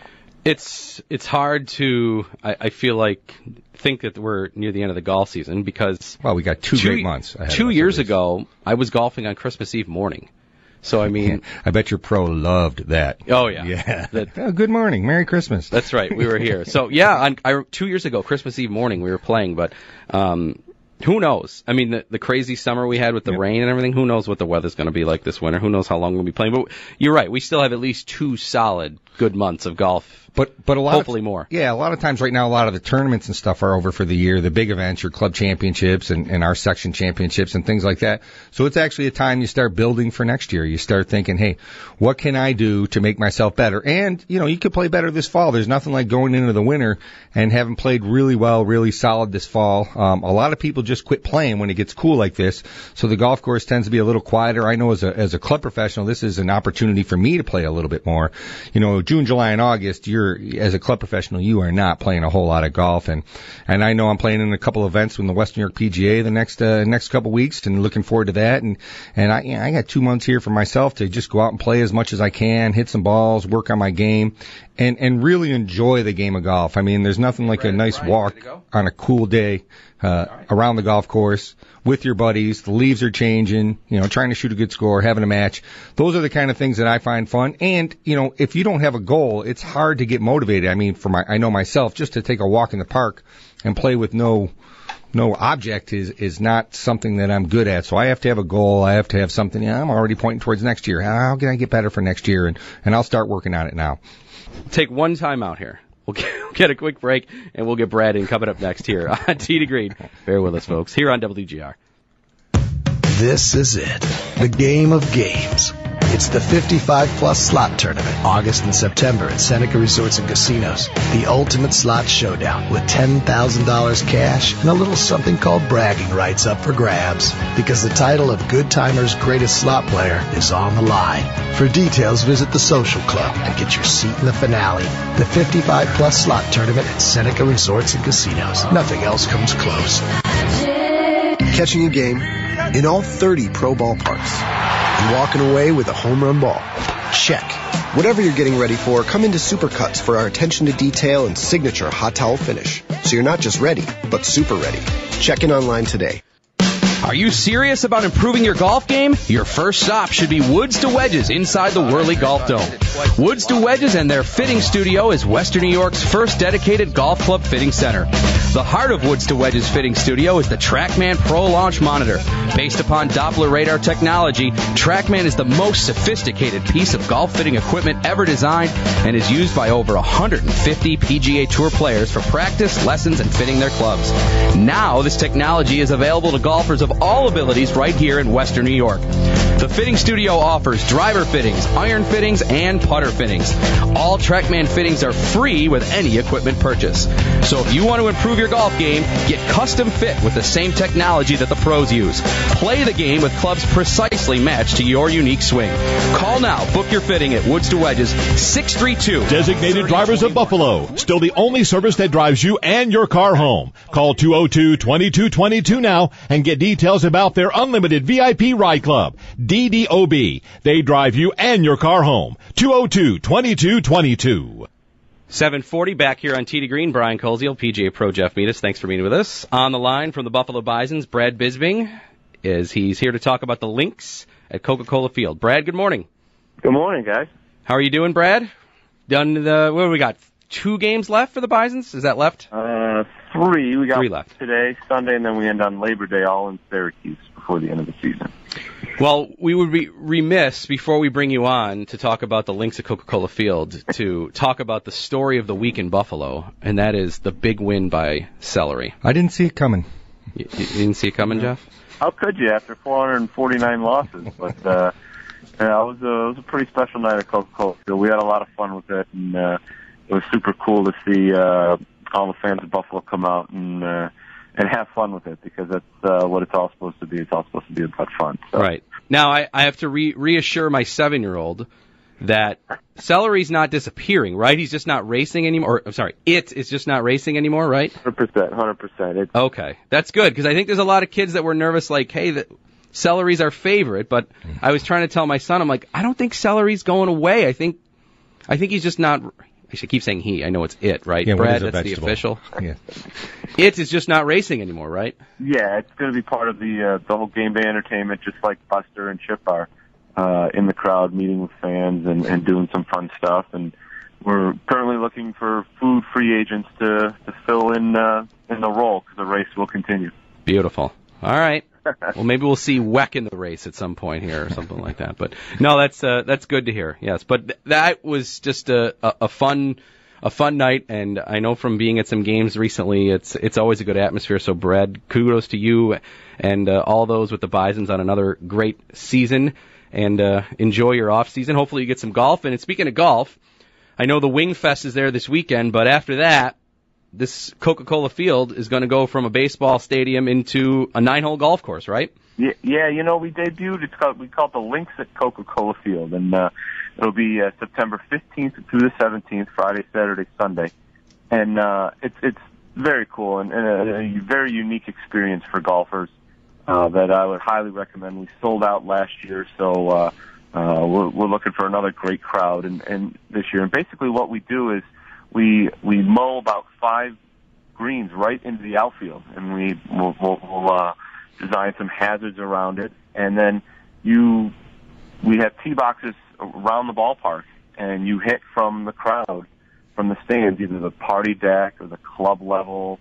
Speaker 7: It's it's hard to, I, I feel like, think that we're near the end of the golf season because...
Speaker 8: Well, we got two, two great months ahead
Speaker 7: Two years ago, I was golfing on Christmas Eve morning. So, I mean...
Speaker 8: I bet your pro loved that.
Speaker 7: Oh, yeah.
Speaker 8: Yeah.
Speaker 7: That,
Speaker 8: oh, good morning. Merry Christmas.
Speaker 7: That's right. We were here. So, yeah, on, I, two years ago, Christmas Eve morning, we were playing, but... Um, who knows? I mean, the, the crazy summer we had with the yep. rain and everything, who knows what the weather's going to be like this winter? Who knows how long we'll be playing? But you're right. We still have at least two solid good months of golf.
Speaker 8: But but a lot
Speaker 7: hopefully
Speaker 8: of,
Speaker 7: more.
Speaker 8: Yeah, a lot of times right now, a lot of the tournaments and stuff are over for the year. The big events, your club championships and, and our section championships and things like that. So it's actually a time you start building for next year. You start thinking, hey, what can I do to make myself better? And, you know, you could play better this fall. There's nothing like going into the winter and having played really well, really solid this fall. Um, a lot of people just quit playing when it gets cool like this. So the golf course tends to be a little quieter. I know as a, as a club professional, this is an opportunity for me to play a little bit more. You know, June, July, and August, you're, as a club professional, you are not playing a whole lot of golf. And, and I know I'm playing in a couple events in the West New York P G A the next, uh, next couple weeks and looking forward to that. And, and I, you know, I got two months here for myself to just go out and play as much as I can, hit some balls, work on my game, and, and really enjoy the game of golf. I mean, there's nothing like
Speaker 7: Brad,
Speaker 8: a nice
Speaker 7: Brian,
Speaker 8: walk on a cool day, uh, right. around the golf course with your buddies. The leaves are changing, you know, trying to shoot a good score, having a match. Those are the kind of things that I find fun. And, you know, if you don't have a goal, it's hard to get motivated. I mean, for my, I know myself, just to take a walk in the park and play with no, no object is, is not something that I'm good at. So I have to have a goal. I have to have something. You know, I'm already pointing towards next year. How can I get better for next year? And, and I'll start working on it now.
Speaker 7: Take one time out here. We'll get, get a quick break, and we'll get Brad in coming up next here on Tee to Green. Bear with us, folks, here on W G R.
Speaker 13: This is it. The game of games. It's the fifty-five plus slot tournament, August and September at Seneca Resorts and Casinos. The ultimate slot showdown with ten thousand dollars cash and a little something called bragging rights up for grabs. Because the title of Good Timer's greatest slot player is on the line. For details, visit the Social Club and get your seat in the finale. The fifty-five plus slot tournament at Seneca Resorts and Casinos. Nothing else comes close.
Speaker 14: Catching a game in all thirty pro ballparks. And walking away with a home run ball. Check. Whatever you're getting ready for, come into Supercuts for our attention to detail and signature hot towel finish. So you're not just ready, but super ready. Check in online today.
Speaker 15: Are you serious about improving your golf game? Your first stop should be Woods to Wedges inside the Whirly Golf Dome. Woods to Wedges and their fitting studio is Western New York's first dedicated golf club fitting center. The heart of Woods to Wedges Fitting Studio is the TrackMan Pro Launch Monitor. Based upon Doppler radar technology, TrackMan is the most sophisticated piece of golf fitting equipment ever designed and is used by over one hundred fifty P G A Tour players for practice, lessons, and fitting their clubs. Now, this technology is available to golfers of all abilities right here in Western New York. The fitting studio offers driver fittings, iron fittings, and putter fittings. All TrackMan fittings are free with any equipment purchase. So if you want to improve your golf game, get custom fit with the same technology that the pros use. Play the game with clubs precisely matched to your unique swing. Call now. Book your fitting at Woods to Wedges, six three two.
Speaker 16: Designated Drivers of Buffalo. Still the only service that drives you and your car home. Call two oh two, two two two two now and get details about their unlimited V I P ride club. D D O B. They drive you and your car home. two oh two, two two two two.
Speaker 7: seven forty back here on Tee to Green. Brian Koziel, P G A Pro Jeff Metis. Thanks for being with us. On the line from the Buffalo Bisons, Brad Bisbing, is he's here to talk about the Lynx at Coca-Cola Field. Brad, good morning.
Speaker 17: Good morning, guys.
Speaker 7: How are you doing, Brad? Done the, what do we got? Two games left for the Bisons? Is that left?
Speaker 17: Uh, three. We got
Speaker 7: three left
Speaker 17: today, Sunday, and then we end on Labor Day, all in Syracuse before the end of the season.
Speaker 7: Well, we would be remiss before we bring you on to talk about the Lynx at Coca-Cola Field to talk about the story of the week in Buffalo, and that is the big win by Celery.
Speaker 8: I didn't see it coming.
Speaker 7: You, you didn't see it coming, Jeff?
Speaker 17: How could you after four hundred forty-nine losses? But uh, yeah, it was a it was a pretty special night at Coca-Cola Field. We had a lot of fun with it, and uh, it was super cool to see uh, all the fans of Buffalo come out and. Uh, And have fun with it, because that's uh, what it's all supposed to be. It's all supposed to be about fun. So.
Speaker 7: Right. Now, I, I have to re- reassure my seven-year-old that Celery's not disappearing, right? He's just not racing anymore. Or, I'm sorry, it is just not racing anymore, right?
Speaker 17: one hundred percent, one hundred percent. It's-
Speaker 7: okay. That's good, because I think there's a lot of kids that were nervous, like, hey, the, Celery's our favorite. But I was trying to tell my son, I'm like, I don't think Celery's going away. I think, I think he's just not... I should keep saying he. I know it's it, right?
Speaker 8: Yeah,
Speaker 7: Brad,
Speaker 8: that's
Speaker 7: vegetable? The official.
Speaker 8: Yeah.
Speaker 7: It is just not racing anymore, right?
Speaker 17: Yeah, it's going to be part of the uh, the whole game day entertainment, just like Buster and Chip are uh, in the crowd, meeting with fans and, and doing some fun stuff. And we're currently looking for food free agents to, to fill in uh, in the role, because the race will continue.
Speaker 7: Beautiful. All right. Well, maybe we'll see Weck in the race at some point here or something like that. But no, that's uh, that's good to hear. Yes, but th- that was just a, a, a fun a fun night, and I know from being at some games recently, it's it's always a good atmosphere. So, Brad, kudos to you and uh, all those with the Bisons on another great season, and uh, enjoy your off season. Hopefully, you get some golf. And speaking of golf, I know the Wing Fest is there this weekend, but after that, this Coca-Cola Field is going to go from a baseball stadium into a nine-hole golf course, right?
Speaker 17: Yeah, yeah. You know, we debuted. It's called we call it the Links at Coca-Cola Field, and uh, it'll be uh, September fifteenth through the seventeenth, Friday, Saturday, Sunday, and uh, it's it's very cool and, and a, a very unique experience for golfers uh, that I would highly recommend. We sold out last year, so uh, uh, we're, we're looking for another great crowd and, and this year. And basically, what we do is we we mow about five greens right into the outfield, and we will we'll, we'll, uh, design some hazards around it, and then you we have tee boxes around the ballpark, and you hit from the crowd, from the stands, either the party deck or the club level,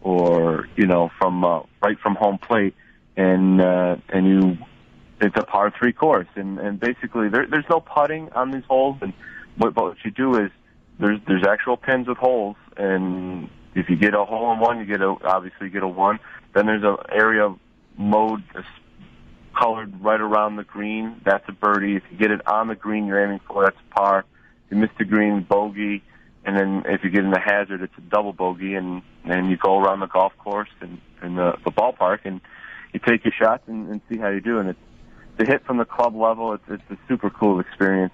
Speaker 17: or you know from uh, right from home plate, and uh, and you it's a par three course, and and basically there, there's no putting on these holes, and what, what you do is there's there's actual pins with holes, and if you get a hole in one, you get a obviously you get a one. Then there's an area mowed colored right around the green. That's a birdie. If you get it on the green you're aiming for, that's a par. If you miss the green, bogey. And then if you get in the hazard, it's a double bogey. And and you go around the golf course and, and the, the ballpark, and you take your shots and, and see how you do. And it's the hit from the club level. It's it's a super cool experience.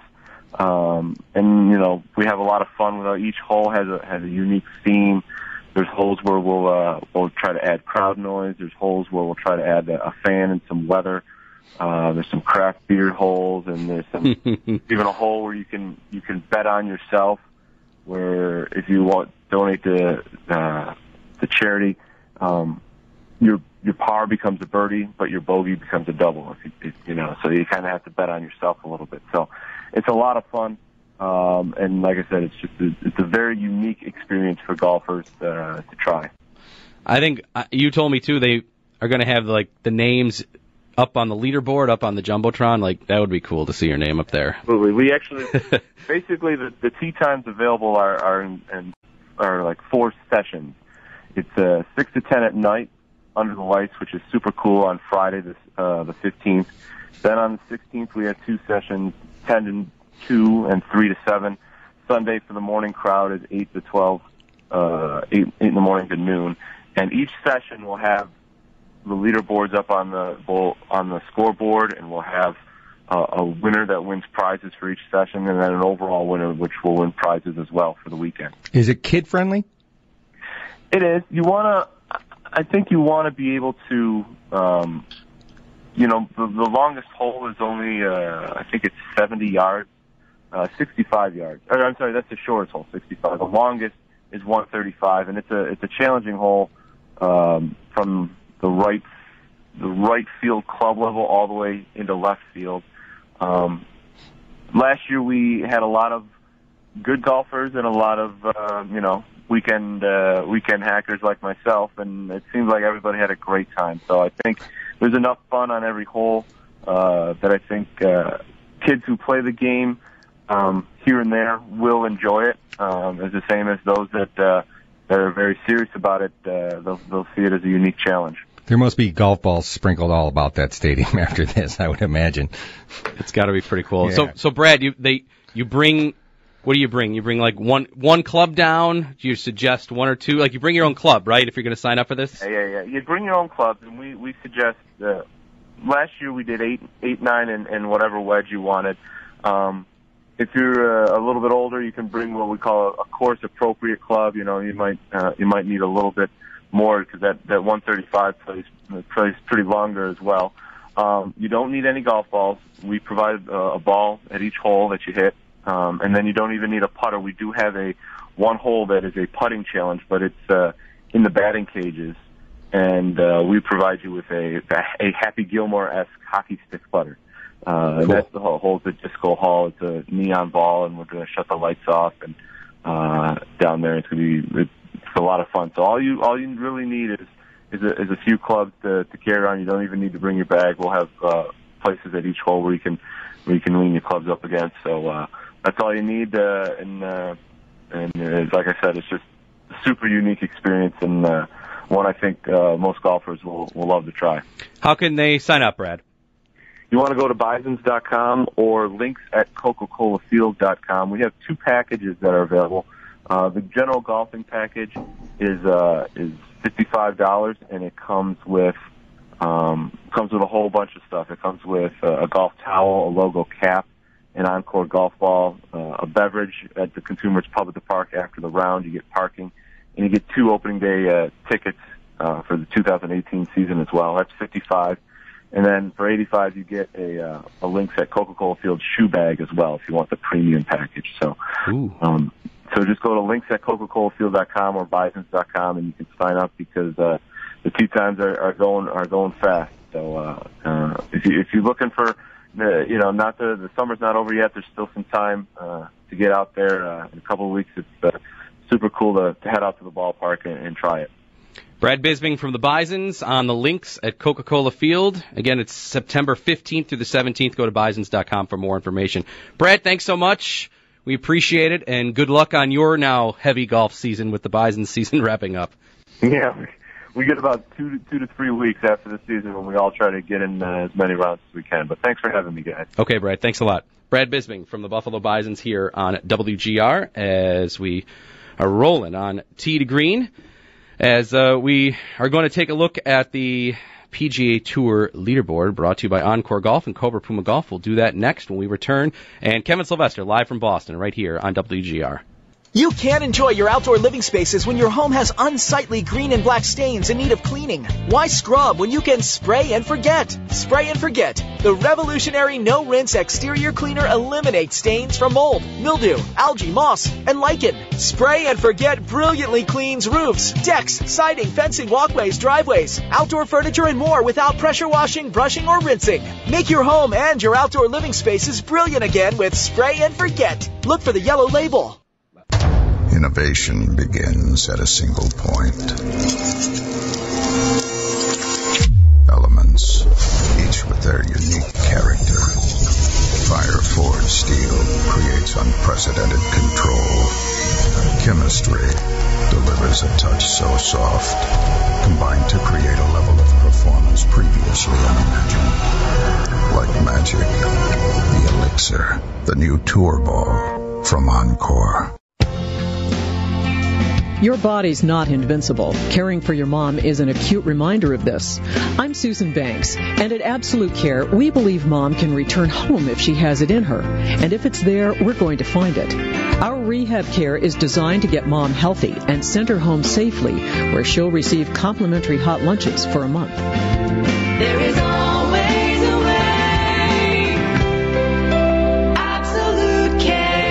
Speaker 17: Um, and you know we have a lot of fun with it. Each hole has a has a unique theme. There's holes where we'll uh, we'll try to add crowd noise. There's holes where we'll try to add a fan and some weather. Uh, there's some craft beer holes, and there's some even a hole where you can you can bet on yourself. Where if you want donate to uh, to charity, um, your your par becomes a birdie, but your bogey becomes a double. If you, if, you know, so you kind of have to bet on yourself a little bit. So it's a lot of fun. Um, and like I said, it's just a, it's a very unique experience for golfers uh, to try.
Speaker 7: I think uh, you told me too they are going to have like the names up on the leaderboard, up on the jumbotron. Like that would be cool to see your name up there.
Speaker 17: Absolutely. We actually basically the, the tee times available are are in, in, are like four sessions. It's uh, six to ten at night under the lights, which is super cool on Friday this uh, the fifteenth. Then on the sixteenth we have two sessions, ten to two and three to seven. Sunday for the morning crowd is eight to twelve, uh, eight, eight in the morning to noon. And each session will have the leaderboards up on the on the scoreboard, and we'll have uh, a winner that wins prizes for each session, and then an overall winner which will win prizes as well for the weekend.
Speaker 8: Is it kid friendly?
Speaker 17: It is. You want to. I think you want to be able to. Um, you know, the, the longest hole is only. Uh, I think it's seventy yards. Uh, sixty-five yards. Or, I'm sorry, that's the shortest hole, sixty-five. The longest is one thirty-five, and it's a it's a challenging hole um, from the right the right field club level all the way into left field. Um, last year we had a lot of good golfers and a lot of uh, you know weekend uh, weekend hackers like myself, and it seems like everybody had a great time. So I think there's enough fun on every hole uh, that I think uh, kids who play the game Um, here and there will enjoy it. Um, it's the same as those that uh, that are very serious about it. Uh, they'll, they'll see it as a unique challenge.
Speaker 8: There must be golf balls sprinkled all about that stadium after this, I would imagine.
Speaker 7: It's got to be pretty cool.
Speaker 8: Yeah.
Speaker 7: So, so Brad, you they you bring what do you bring? You bring like one one club down. Do you suggest one or two? Like you bring your own club, right? If you're going to sign up for this.
Speaker 17: Yeah, yeah, yeah. You bring your own clubs, and we we suggest. Uh, last year we did eight, eight, nine, and, and whatever wedge you wanted. Um, If you're uh, a little bit older, you can bring what we call a, a course-appropriate club. You know, you might uh, you might need a little bit more because that, that one thirty-five plays plays pretty longer as well. Um, you don't need any golf balls. We provide uh, a ball at each hole that you hit, um, and then you don't even need a putter. We do have a one hole that is a putting challenge, but it's uh, in the batting cages, and uh, we provide you with a a Happy Gilmore-esque hockey stick putter. Uh, cool. And that's the whole holds the disco hall. It's a neon ball, and we're going to shut the lights off. And uh, down there, it's going to be it's a lot of fun. So all you all you really need is is a, is a few clubs to, to carry around. You don't even need to bring your bag. We'll have uh, places at each hole where you can where you can lean your clubs up against. So uh, that's all you need. Uh, and uh, and uh, like I said, it's just a super unique experience, and uh, one I think uh, most golfers will will love to try.
Speaker 7: How can they sign up, Brad?
Speaker 17: You want to go to bisons dot com or links at coca cola field dot com. We have two packages that are available. Uh, the general golfing package is uh, is fifty-five dollars, and it comes with um, comes with a whole bunch of stuff. It comes with uh, a golf towel, a logo cap, an Encore golf ball, uh, a beverage at the Consumers Pub at the Park after the round. You get parking, and you get two opening day uh, tickets uh, for the two thousand eighteen season as well. That's fifty-five dollars. And then for eighty-five dollars, you get a, uh, a Links at Coca-Cola Field shoe bag as well if you want the premium package. So, um, so just go to links at coca cola field dot com or bisons dot com, and you can sign up because uh, the tee times are, are going are going fast. So uh, uh, if you if you're looking for the you know not the the summer's not over yet, there's still some time uh, to get out there. Uh, in a couple of weeks, it's uh, super cool to, to head out to the ballpark and, and try it.
Speaker 7: Brad Bisbing from the Bisons on the Links at Coca-Cola Field. Again, it's September fifteenth through the seventeenth. Go to bisons dot com for more information. Brad, thanks so much. We appreciate it, and good luck on your now heavy golf season with the Bisons season wrapping up.
Speaker 17: Yeah, we get about two to, two to three weeks after the season when we all try to get in uh, as many rounds as we can. But thanks for having me, guys.
Speaker 7: Okay, Brad, thanks a lot. Brad Bisbing from the Buffalo Bisons here on W G R as we are rolling on Tee to Green. As uh, we are going to take a look at the P G A Tour leaderboard brought to you by Encore Golf and Cobra Puma Golf. We'll do that next when we return. And Kevin Sylvester live from Boston right here on W G R.
Speaker 18: You can't enjoy your outdoor living spaces when your home has unsightly green and black stains in need of cleaning. Why scrub when you can spray and forget? Spray and Forget. The revolutionary no-rinse exterior cleaner eliminates stains from mold, mildew, algae, moss, and lichen. Spray and Forget brilliantly cleans roofs, decks, siding, fencing, walkways, driveways, outdoor furniture, and more without pressure washing, brushing, or rinsing. Make your home and your outdoor living spaces brilliant again with Spray and Forget. Look for the yellow label.
Speaker 12: Innovation begins at a single point. Elements, each with their unique character. Fire Forged steel creates unprecedented control. Chemistry delivers a touch so soft, combined to create a level of performance previously unimagined. Like magic, the Elixir, the new tour ball from Encore.
Speaker 19: Your body's not invincible. Caring for your mom is an acute reminder of this. I'm Susan Banks, and at Absolute Care, we believe mom can return home if she has it in her. And if it's there, we're going to find it. Our rehab care is designed to get mom healthy and send her home safely, where she'll receive complimentary hot lunches for a month.
Speaker 6: There is always a way. Absolute Care.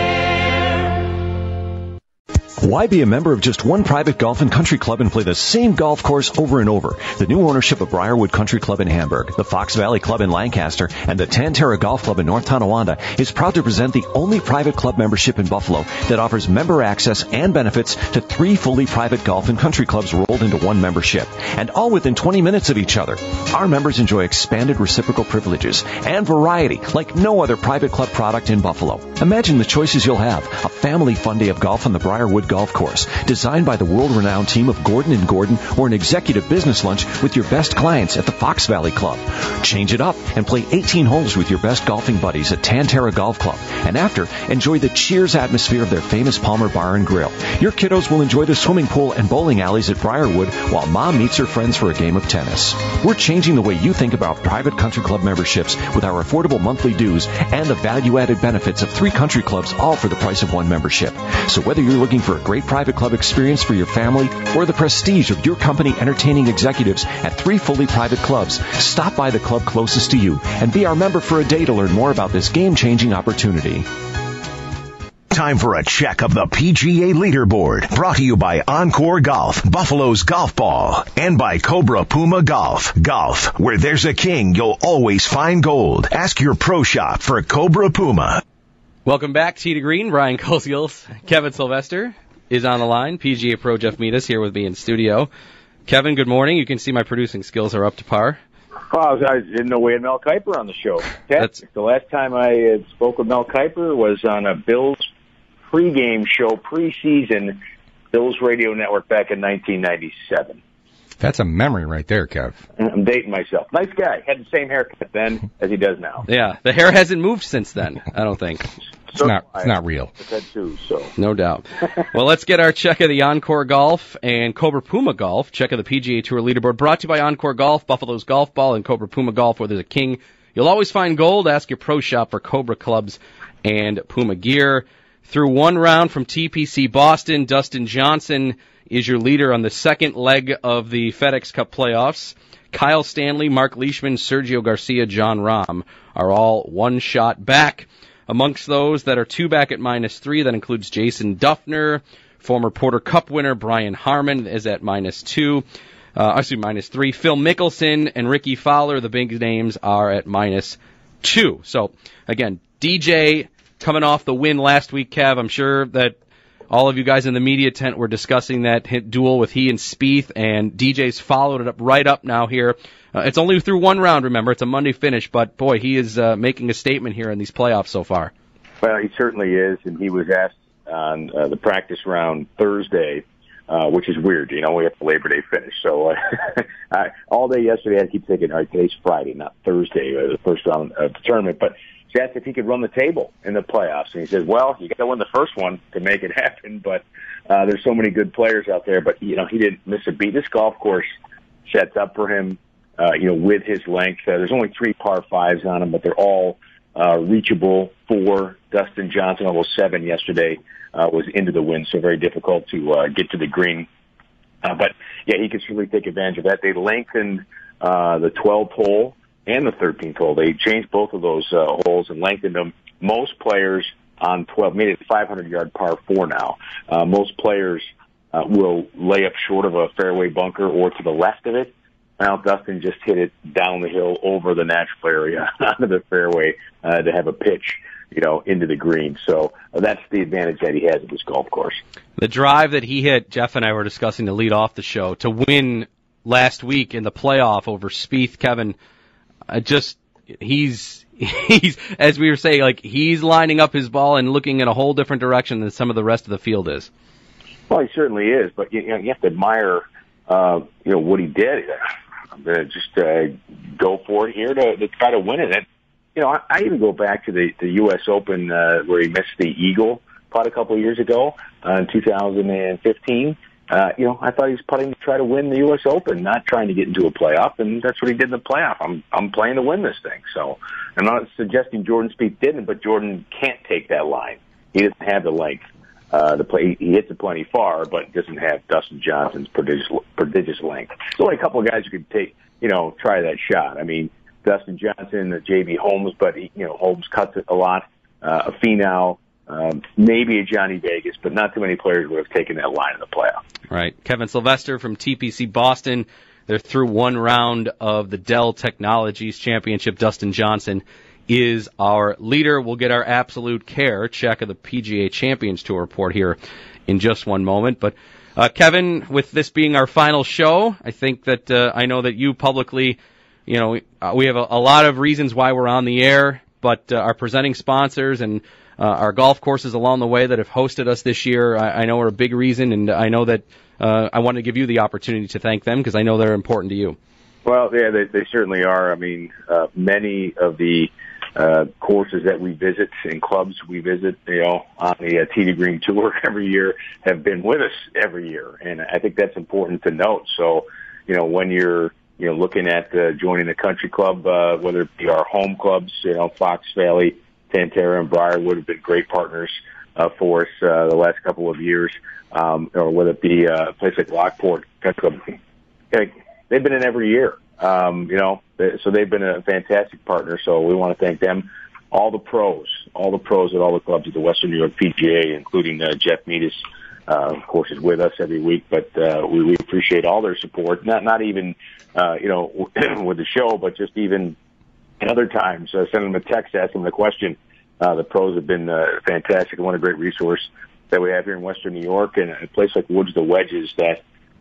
Speaker 20: Why be a member of just one private golf and country club and play the same golf course over and over? The new ownership of Briarwood Country Club in Hamburg, the Fox Valley Club in Lancaster, and the Tantera Golf Club in North Tonawanda is proud to present the only private club membership in Buffalo that offers member access and benefits to three fully private golf and country clubs rolled into one membership, and all within twenty minutes of each other. Our members enjoy expanded reciprocal privileges and variety like no other private club product in Buffalo. Imagine the choices you'll have. A family fun day of golf on the Briarwood Golf Course, designed by the world-renowned team of Gordon and Gordon, or an executive business lunch with your best clients at the Fox Valley Club. Change it up and play eighteen holes with your best golfing buddies at Tantera Golf Club. And after, enjoy the cheers atmosphere of their famous Palmer Bar and Grill. Your kiddos will enjoy the swimming pool and bowling alleys at Briarwood while mom meets her friends for a game of tennis. We're changing the way you think about private country club memberships with our affordable monthly dues and the value-added benefits of three country clubs, all for the price of one membership. So whether you're looking for a great private club experience for your family or the prestige of your company entertaining executives at three fully private clubs, stop by the club closest to you and be our member for a day to learn more about this game-changing opportunity.
Speaker 5: Time for a check of the P G A leaderboard, brought to you by Encore Golf, Buffalo's golf ball, and by Cobra Puma Golf. Golf, where there's a king, you'll always find gold. Ask your pro shop for Cobra Puma.
Speaker 7: Welcome back, Tee to Green. Ryan Koziels, Kevin Sylvester is on the line. P G A Pro Jeff Meadus here with me in studio. Kevin, good morning. You can see my producing skills are up to par.
Speaker 21: Well, I didn't know we had Mel Kiper on the show. That's the last time I uh, spoke with Mel Kiper was on a Bills pregame show, preseason, Bills Radio Network back in nineteen ninety-seven.
Speaker 8: That's a memory right there, Kev.
Speaker 21: I'm dating myself. Nice guy. Had the same haircut then as he does now.
Speaker 7: Yeah, the hair hasn't moved since then, I don't think.
Speaker 8: It's not It's not real.
Speaker 21: That too, so.
Speaker 7: No doubt. Well, let's get our check of the Encore Golf and Cobra Puma Golf. Check of the P G A Tour leaderboard brought to you by Encore Golf, Buffalo's Golf Ball, and Cobra Puma Golf, where there's a king. You'll always find gold. Ask your pro shop for Cobra clubs and Puma gear. Through one round from T P C Boston, Dustin Johnson is your leader on the second leg of the FedEx Cup playoffs. Kyle Stanley, Mark Leishman, Sergio Garcia, John Rahm are all one shot back. Amongst those that are two back at minus three, that includes Jason Duffner, former Porter Cup winner Brian Harmon is at minus two. Uh, excuse me, minus three. Phil Mickelson and Ricky Fowler, the big names, are at minus two. So, again, D J coming off the win last week, Kev. I'm sure that all of you guys in the media tent were discussing that hit duel with he and Spieth, and D J's followed it up right up now here. Uh, it's only through one round, remember. It's a Monday finish, but, boy, he is uh, making a statement here in these playoffs so far.
Speaker 21: Well, he certainly is, and he was asked on uh, the practice round Thursday, uh, which is weird. You know, we have the Labor Day finish. So uh, I, all day yesterday I had to keep thinking, all right, today's Friday, not Thursday, uh, the first round of the tournament. But he asked if he could run the table in the playoffs. And he said, well, you got to win the first one to make it happen, but uh, there's so many good players out there. But, you know, he didn't miss a beat. This golf course sets up for him. Uh, you know, with his length. Uh, there's only three par fives on him, but they're all uh, reachable for Dustin Johnson. Although seven yesterday uh, was into the wind, so very difficult to uh, get to the green. Uh, but, yeah, he could certainly take advantage of that. They lengthened uh, the twelfth hole and the thirteenth hole. They changed both of those uh, holes and lengthened them. Most players on twelve, made it five hundred yard par four now. Uh, most players uh, will lay up short of a fairway bunker or to the left of it. Well, Dustin just hit it down the hill over the natural area onto the fairway uh, to have a pitch, you know, into the green. So uh, that's the advantage that he has at this golf course.
Speaker 7: The drive that he hit, Jeff and I were discussing to lead off the show, to win last week in the playoff over Spieth, Kevin, uh, just he's he's as we were saying, like he's lining up his ball and looking in a whole different direction than some of the rest of the field is.
Speaker 21: Well, he certainly is, but you, you know, you have to admire, uh, you know, what he did. I'm going to just uh, go for it here to, to try to win it. And, you know, I, I even go back to the, the U S Open uh, where he missed the eagle putt a couple of years ago uh, in two thousand fifteen. Uh, you know, I thought he was putting to try to win the U S Open, not trying to get into a playoff, and that's what he did in the playoff. I'm I'm playing to win this thing. So I'm not suggesting Jordan Spieth didn't, but Jordan can't take that line. He doesn't have the length. Uh, the play, he hits it plenty far, but doesn't have Dustin Johnson's prodigious, prodigious length. There's only a couple of guys who could take, you know, try that shot. I mean, Dustin Johnson, uh, J B Holmes, but he, you know, Holmes cuts it a lot. Uh, a Finau, um, maybe a Johnny Vegas, but not too many players would have taken that line in the playoff.
Speaker 7: Right. Kevin Sylvester from T P C Boston. They're through one round of the Dell Technologies Championship. Dustin Johnson is our leader. We'll get our absolute care check of the P G A Champions Tour report here in just one moment. But, uh, Kevin, with this being our final show, I think that uh, I know that you publicly, you know, uh, we have a, a lot of reasons why we're on the air, but uh, our presenting sponsors and uh, our golf courses along the way that have hosted us this year, I, I know are a big reason, and I know that uh, I want to give you the opportunity to thank them because I know they're important to you.
Speaker 21: Well, yeah, they, they certainly are. I mean, uh, many of the Uh, courses that we visit and clubs we visit, you know, on the uh, Tee to Green Tour every year have been with us every year. And I think that's important to note. So, you know, when you're, you know, looking at uh, joining the country club, uh, whether it be our home clubs, you know, Fox Valley, Tantera, and Briarwood have been great partners uh, for us uh, the last couple of years, um, or whether it be uh, a place like Lockport Country Club. They've been in every year. Um, you know, so they've been a fantastic partner, so we want to thank them. All the pros, all the pros at all the clubs at the Western New York P G A, including uh, Jeff Meadis, uh, of course, is with us every week, but uh, we, we appreciate all their support, not not even, uh, you know, with the show, but just even at other times, uh, sending them a text, asking them a question. Uh, the pros have been uh, fantastic and what a great resource that we have here in Western New York, and a place like Woods to Wedges that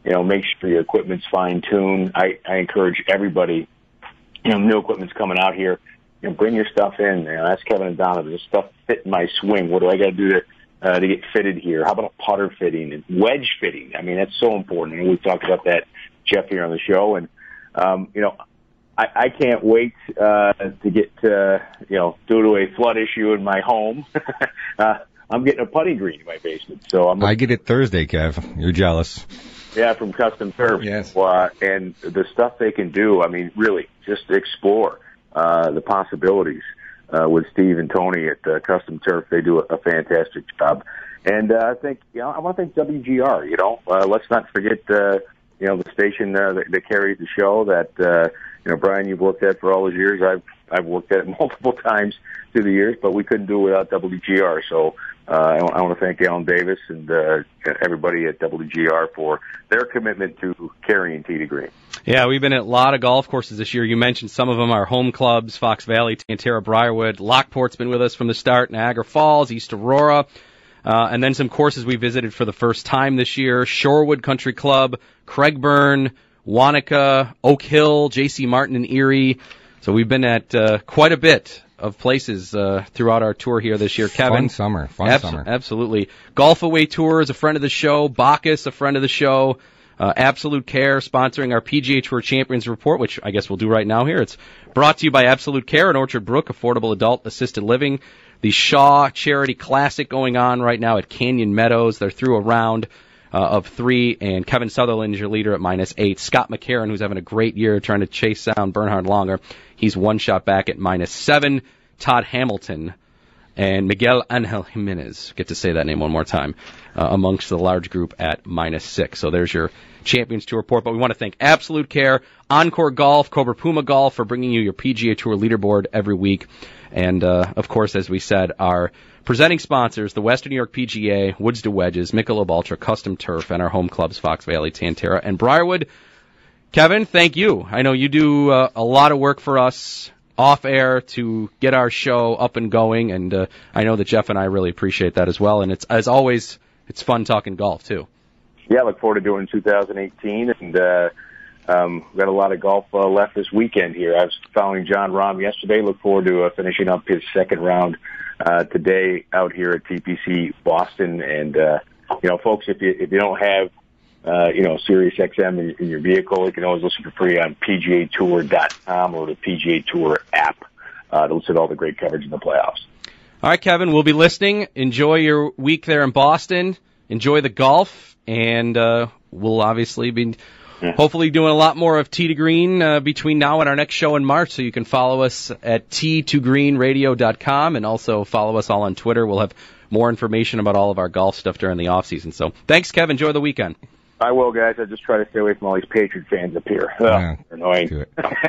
Speaker 21: you know, make sure your equipment's fine-tuned. I, I encourage everybody, you know, new equipment's coming out here, you know, bring your stuff in. You know, ask Kevin and Donna, does this stuff fit my swing? What do I got to do to uh, to get fitted here? How about a putter fitting and wedge fitting? I mean, that's so important. And we've talked about that, Jeff, here on the show. And, um, you know, I, I can't wait uh, to get, uh, you know, due to a flood issue in my home, uh, I'm getting a putting green in my basement. So I'm.
Speaker 8: I get it Thursday, Kev. You're jealous.
Speaker 21: Yeah, from Custom Turf.
Speaker 8: Yes.
Speaker 21: Uh, and the stuff they can do, I mean, really, just explore uh, the possibilities uh, with Steve and Tony at uh, Custom Turf. They do a, a fantastic job. And uh, I think, you know, I want to thank W G R, you know. Uh, let's not forget, uh, you know, the station uh, that, that carries the show that, uh, you know, Brian, you've worked at for all those years. I've I've worked at it multiple times through the years, but we couldn't do it without W G R. So uh, I, I want to thank Alan Davis and uh, everybody at W G R for their commitment to carrying Tee to Green.
Speaker 7: Yeah, we've been at a lot of golf courses this year. You mentioned some of them, our home clubs, Fox Valley, Tantera, Briarwood. Lockport's been with us from the start, Niagara Falls, East Aurora. Uh, and then some courses we visited for the first time this year, Shorewood Country Club, Craigburn, Wanaka, Oak Hill, J C Martin and Erie. So we've been at uh, quite a bit of places uh, throughout our tour here this year. Kevin,
Speaker 8: Fun summer, fun
Speaker 7: abs-
Speaker 8: summer.
Speaker 7: Absolutely. Golf Away Tour is a friend of the show. Bacchus, a friend of the show. Uh, Absolute Care sponsoring our P G A Tour Champions Report, which I guess we'll do right now here. It's brought to you by Absolute Care in Orchard Brook, affordable adult assisted living. The Shaw Charity Classic going on right now at Canyon Meadows. They're through a round uh, of three, and Kevin Sutherland is your leader at minus eight. Scott McCarron, who's having a great year trying to chase down Bernhard Longer, he's one shot back at minus seven. Todd Hamilton and Miguel Angel Jimenez, get to say that name one more time, uh, amongst the large group at minus six. So there's your Champions Tour report. But we want to thank Absolute Care, Encore Golf, Cobra Puma Golf for bringing you your P G A Tour leaderboard every week. And, uh, of course, as we said, our presenting sponsors, the Western New York P G A, Woods to Wedges, Michelob Ultra, Custom Turf, and our home clubs, Fox Valley, Tantera, and Briarwood. Kevin, thank you. I know you do uh, a lot of work for us off air to get our show up and going, and uh, I know that Jeff and I really appreciate that as well. And it's, as always, it's fun talking golf, too.
Speaker 21: Yeah, I look forward to doing two thousand eighteen, and uh, um, we've got a lot of golf uh, left this weekend here. I was following John Rahm yesterday. Look forward to uh, finishing up his second round uh, today out here at T P C Boston. And, uh, you know, folks, if you if you don't have, uh, you know, Sirius X M in, in your vehicle, you can always listen for free on P G A Tour dot com or the P G A Tour app uh, to listen to all the great coverage in the playoffs.
Speaker 7: All right, Kevin, we'll be listening. Enjoy your week there in Boston. Enjoy the golf. And uh, we'll obviously be hopefully doing a lot more of Tee to Green uh, between now and our next show in March. So you can follow us at T to Green Radio dot com and also follow us all on Twitter. We'll have more information about all of our golf stuff during the off season. So thanks, Kev. Enjoy the weekend.
Speaker 21: I will, guys. I just try to stay away from all these Patriot fans up here. Ugh,
Speaker 8: Yeah.
Speaker 21: annoying.
Speaker 8: Do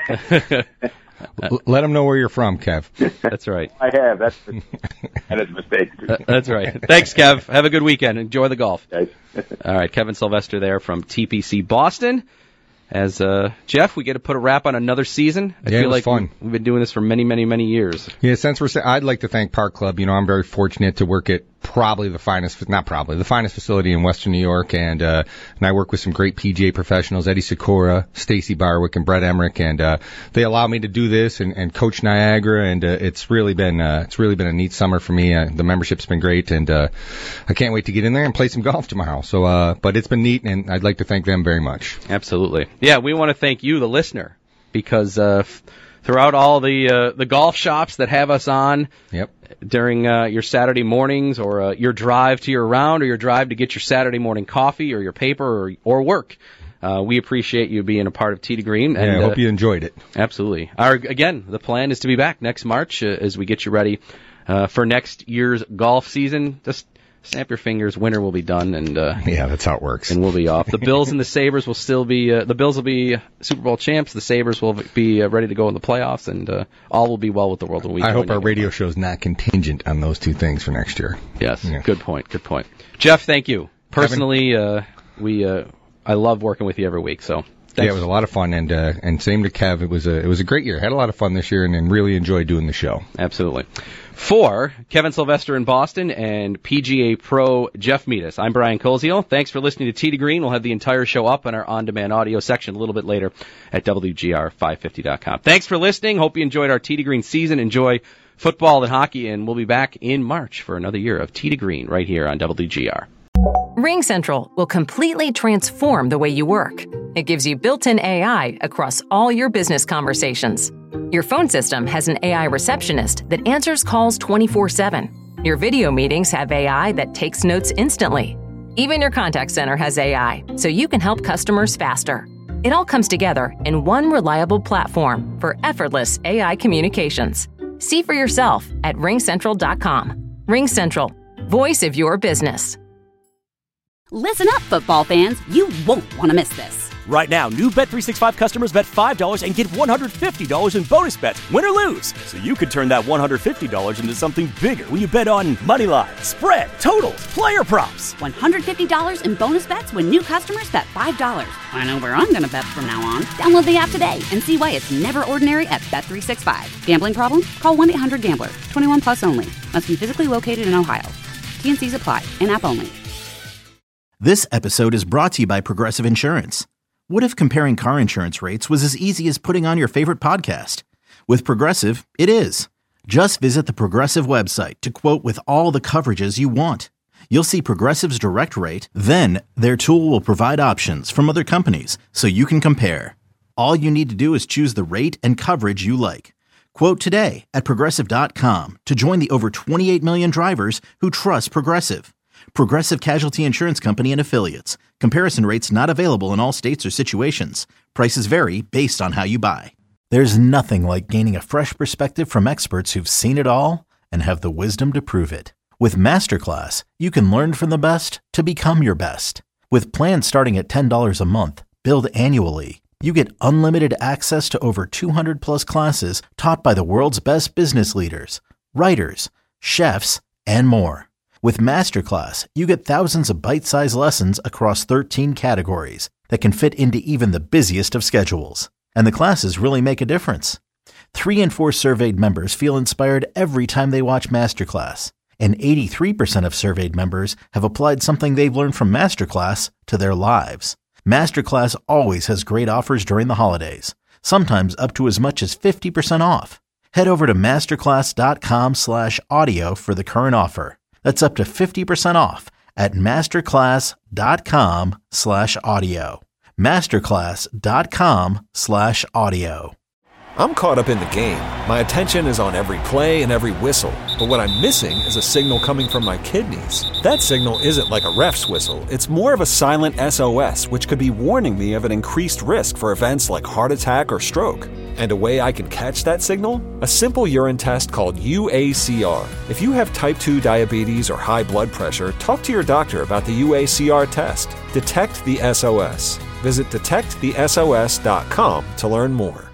Speaker 8: it. L- Let them know where you're from, Kev.
Speaker 7: That's right.
Speaker 21: I have. That's that is a mistake.
Speaker 7: Uh, That's right. Thanks, Kev. Have a good weekend. Enjoy the golf.
Speaker 21: Guys.
Speaker 7: All right, Kevin Sylvester there from T P C Boston. As uh, Jeff, we get to put a wrap on another season. I
Speaker 8: Yeah, it
Speaker 7: feel
Speaker 8: was
Speaker 7: like
Speaker 8: fun.
Speaker 7: we've been doing this for many, many, many years.
Speaker 8: Yeah, since we're, sa- I'd like to thank Park Club. You know, I'm very fortunate to work at probably the finest, not probably, the finest facility in Western New York, and uh, and I work with some great P G A professionals, Eddie Sikora, Stacy Barwick, and Brett Emmerich, and uh, they allow me to do this and, and coach Niagara, and uh, it's really been uh, it's really been a neat summer for me. Uh, the membership's been great, and uh, I can't wait to get in there and play some golf tomorrow. So, uh, but it's been neat, and I'd like to thank them very much.
Speaker 7: Absolutely. Yeah, we want to thank you, the listener, because uh, f- throughout all the uh, the golf shops that have us on
Speaker 8: Yep.
Speaker 7: during uh, your Saturday mornings or uh, your drive to your round or your drive to get your Saturday morning coffee or your paper or, or work, uh, we appreciate you being a part of Tee to Green. And,
Speaker 8: yeah, I hope
Speaker 7: uh,
Speaker 8: you enjoyed it.
Speaker 7: Absolutely. Our, again, the plan is to be back next March uh, as we get you ready uh, for next year's golf season. Just snap your fingers, winter will be done, and uh,
Speaker 8: Yeah, that's how it works.
Speaker 7: and we'll be off. The Bills and the Sabres will still be uh, the Bills will be Super Bowl champs. The Sabres will be uh, ready to go in the playoffs, and uh, all will be well with the world when we.
Speaker 8: I
Speaker 7: join
Speaker 8: hope our
Speaker 7: again.
Speaker 8: radio show's not contingent on those two things for next year.
Speaker 7: Yes,
Speaker 8: Yeah.
Speaker 7: good point. Good point. Jeff, thank you. Personally, uh, we uh, I love working with you every week. So
Speaker 8: Yeah, it was a lot of fun, and uh, and same to Kev. It was a it was a great year. Had a lot of fun this year, and, and really enjoyed doing the show.
Speaker 7: Absolutely. For Kevin Sylvester in Boston and P G A Pro Jeff Meadus, I'm Brian Koziel. Thanks for listening to Tee to Green. We'll have the entire show up on our on-demand audio section a little bit later at W G R five fifty dot com. Thanks for listening. Hope you enjoyed our Tee to Green season. Enjoy football and hockey, and we'll be back in March for another year of Tee to Green right here on W G R.
Speaker 1: Ring Central will completely transform the way you work. It gives you built-in A I across all your business conversations. Your phone system has an A I receptionist that answers calls twenty-four seven. Your video meetings have A I that takes notes instantly. Even your contact center has A I, so you can help customers faster. It all comes together in one reliable platform for effortless A I communications. See for yourself at ring central dot com. Ring Central, voice of your business.
Speaker 2: Listen up, football fans. You won't want to miss this.
Speaker 3: Right now, new Bet three sixty-five customers bet five dollars and get one hundred fifty dollars in bonus bets, win or lose. So you could turn that one hundred fifty dollars into something bigger when you bet on money line, spread, totals, player props.
Speaker 2: one hundred fifty dollars in bonus bets when new customers bet five dollars. I know where I'm going to bet from now on. Download the app today and see why it's never ordinary at Bet three sixty-five. Gambling problem? Call one eight hundred gambler. twenty-one plus only. Must be physically located in Ohio. T and C's apply. In-app only.
Speaker 4: This episode is brought to you by Progressive Insurance. What if comparing car insurance rates was as easy as putting on your favorite podcast? With Progressive, it is. Just visit the Progressive website to quote with all the coverages you want. You'll see Progressive's direct rate, then their tool will provide options from other companies so you can compare. All you need to do is choose the rate and coverage you like. Quote today at progressive dot com to join the over twenty-eight million drivers who trust Progressive. Progressive Casualty Insurance Company and Affiliates. Comparison rates not available in all states or situations. Prices vary based on how you buy. There's nothing like gaining a fresh perspective from experts who've seen it all and have the wisdom to prove it. With Masterclass, you can learn from the best to become your best. With plans starting at ten dollars a month, billed annually, you get unlimited access to over two hundred plus classes taught by the world's best business leaders, writers, chefs, and more. With Masterclass, you get thousands of bite-sized lessons across thirteen categories that can fit into even the busiest of schedules. And the classes really make a difference. Three in four surveyed members feel inspired every time they watch Masterclass. And eighty-three percent of surveyed members have applied something they've learned from Masterclass to their lives. Masterclass always has great offers during the holidays, sometimes up to as much as fifty percent off. Head over to masterclass.com slash audio for the current offer. That's up to fifty percent off at masterclass.com slash audio. Masterclass.com slash audio.
Speaker 22: I'm caught up in the game. My attention is on every play and every whistle. But what I'm missing is a signal coming from my kidneys. That signal isn't like a ref's whistle. It's more of a silent S O S, which could be warning me of an increased risk for events like heart attack or stroke. And a way I can catch that signal? A simple urine test called U A C R. If you have type two diabetes or high blood pressure, talk to your doctor about the U A C R test. Detect the S O S. Visit detect the S O S dot com to learn more.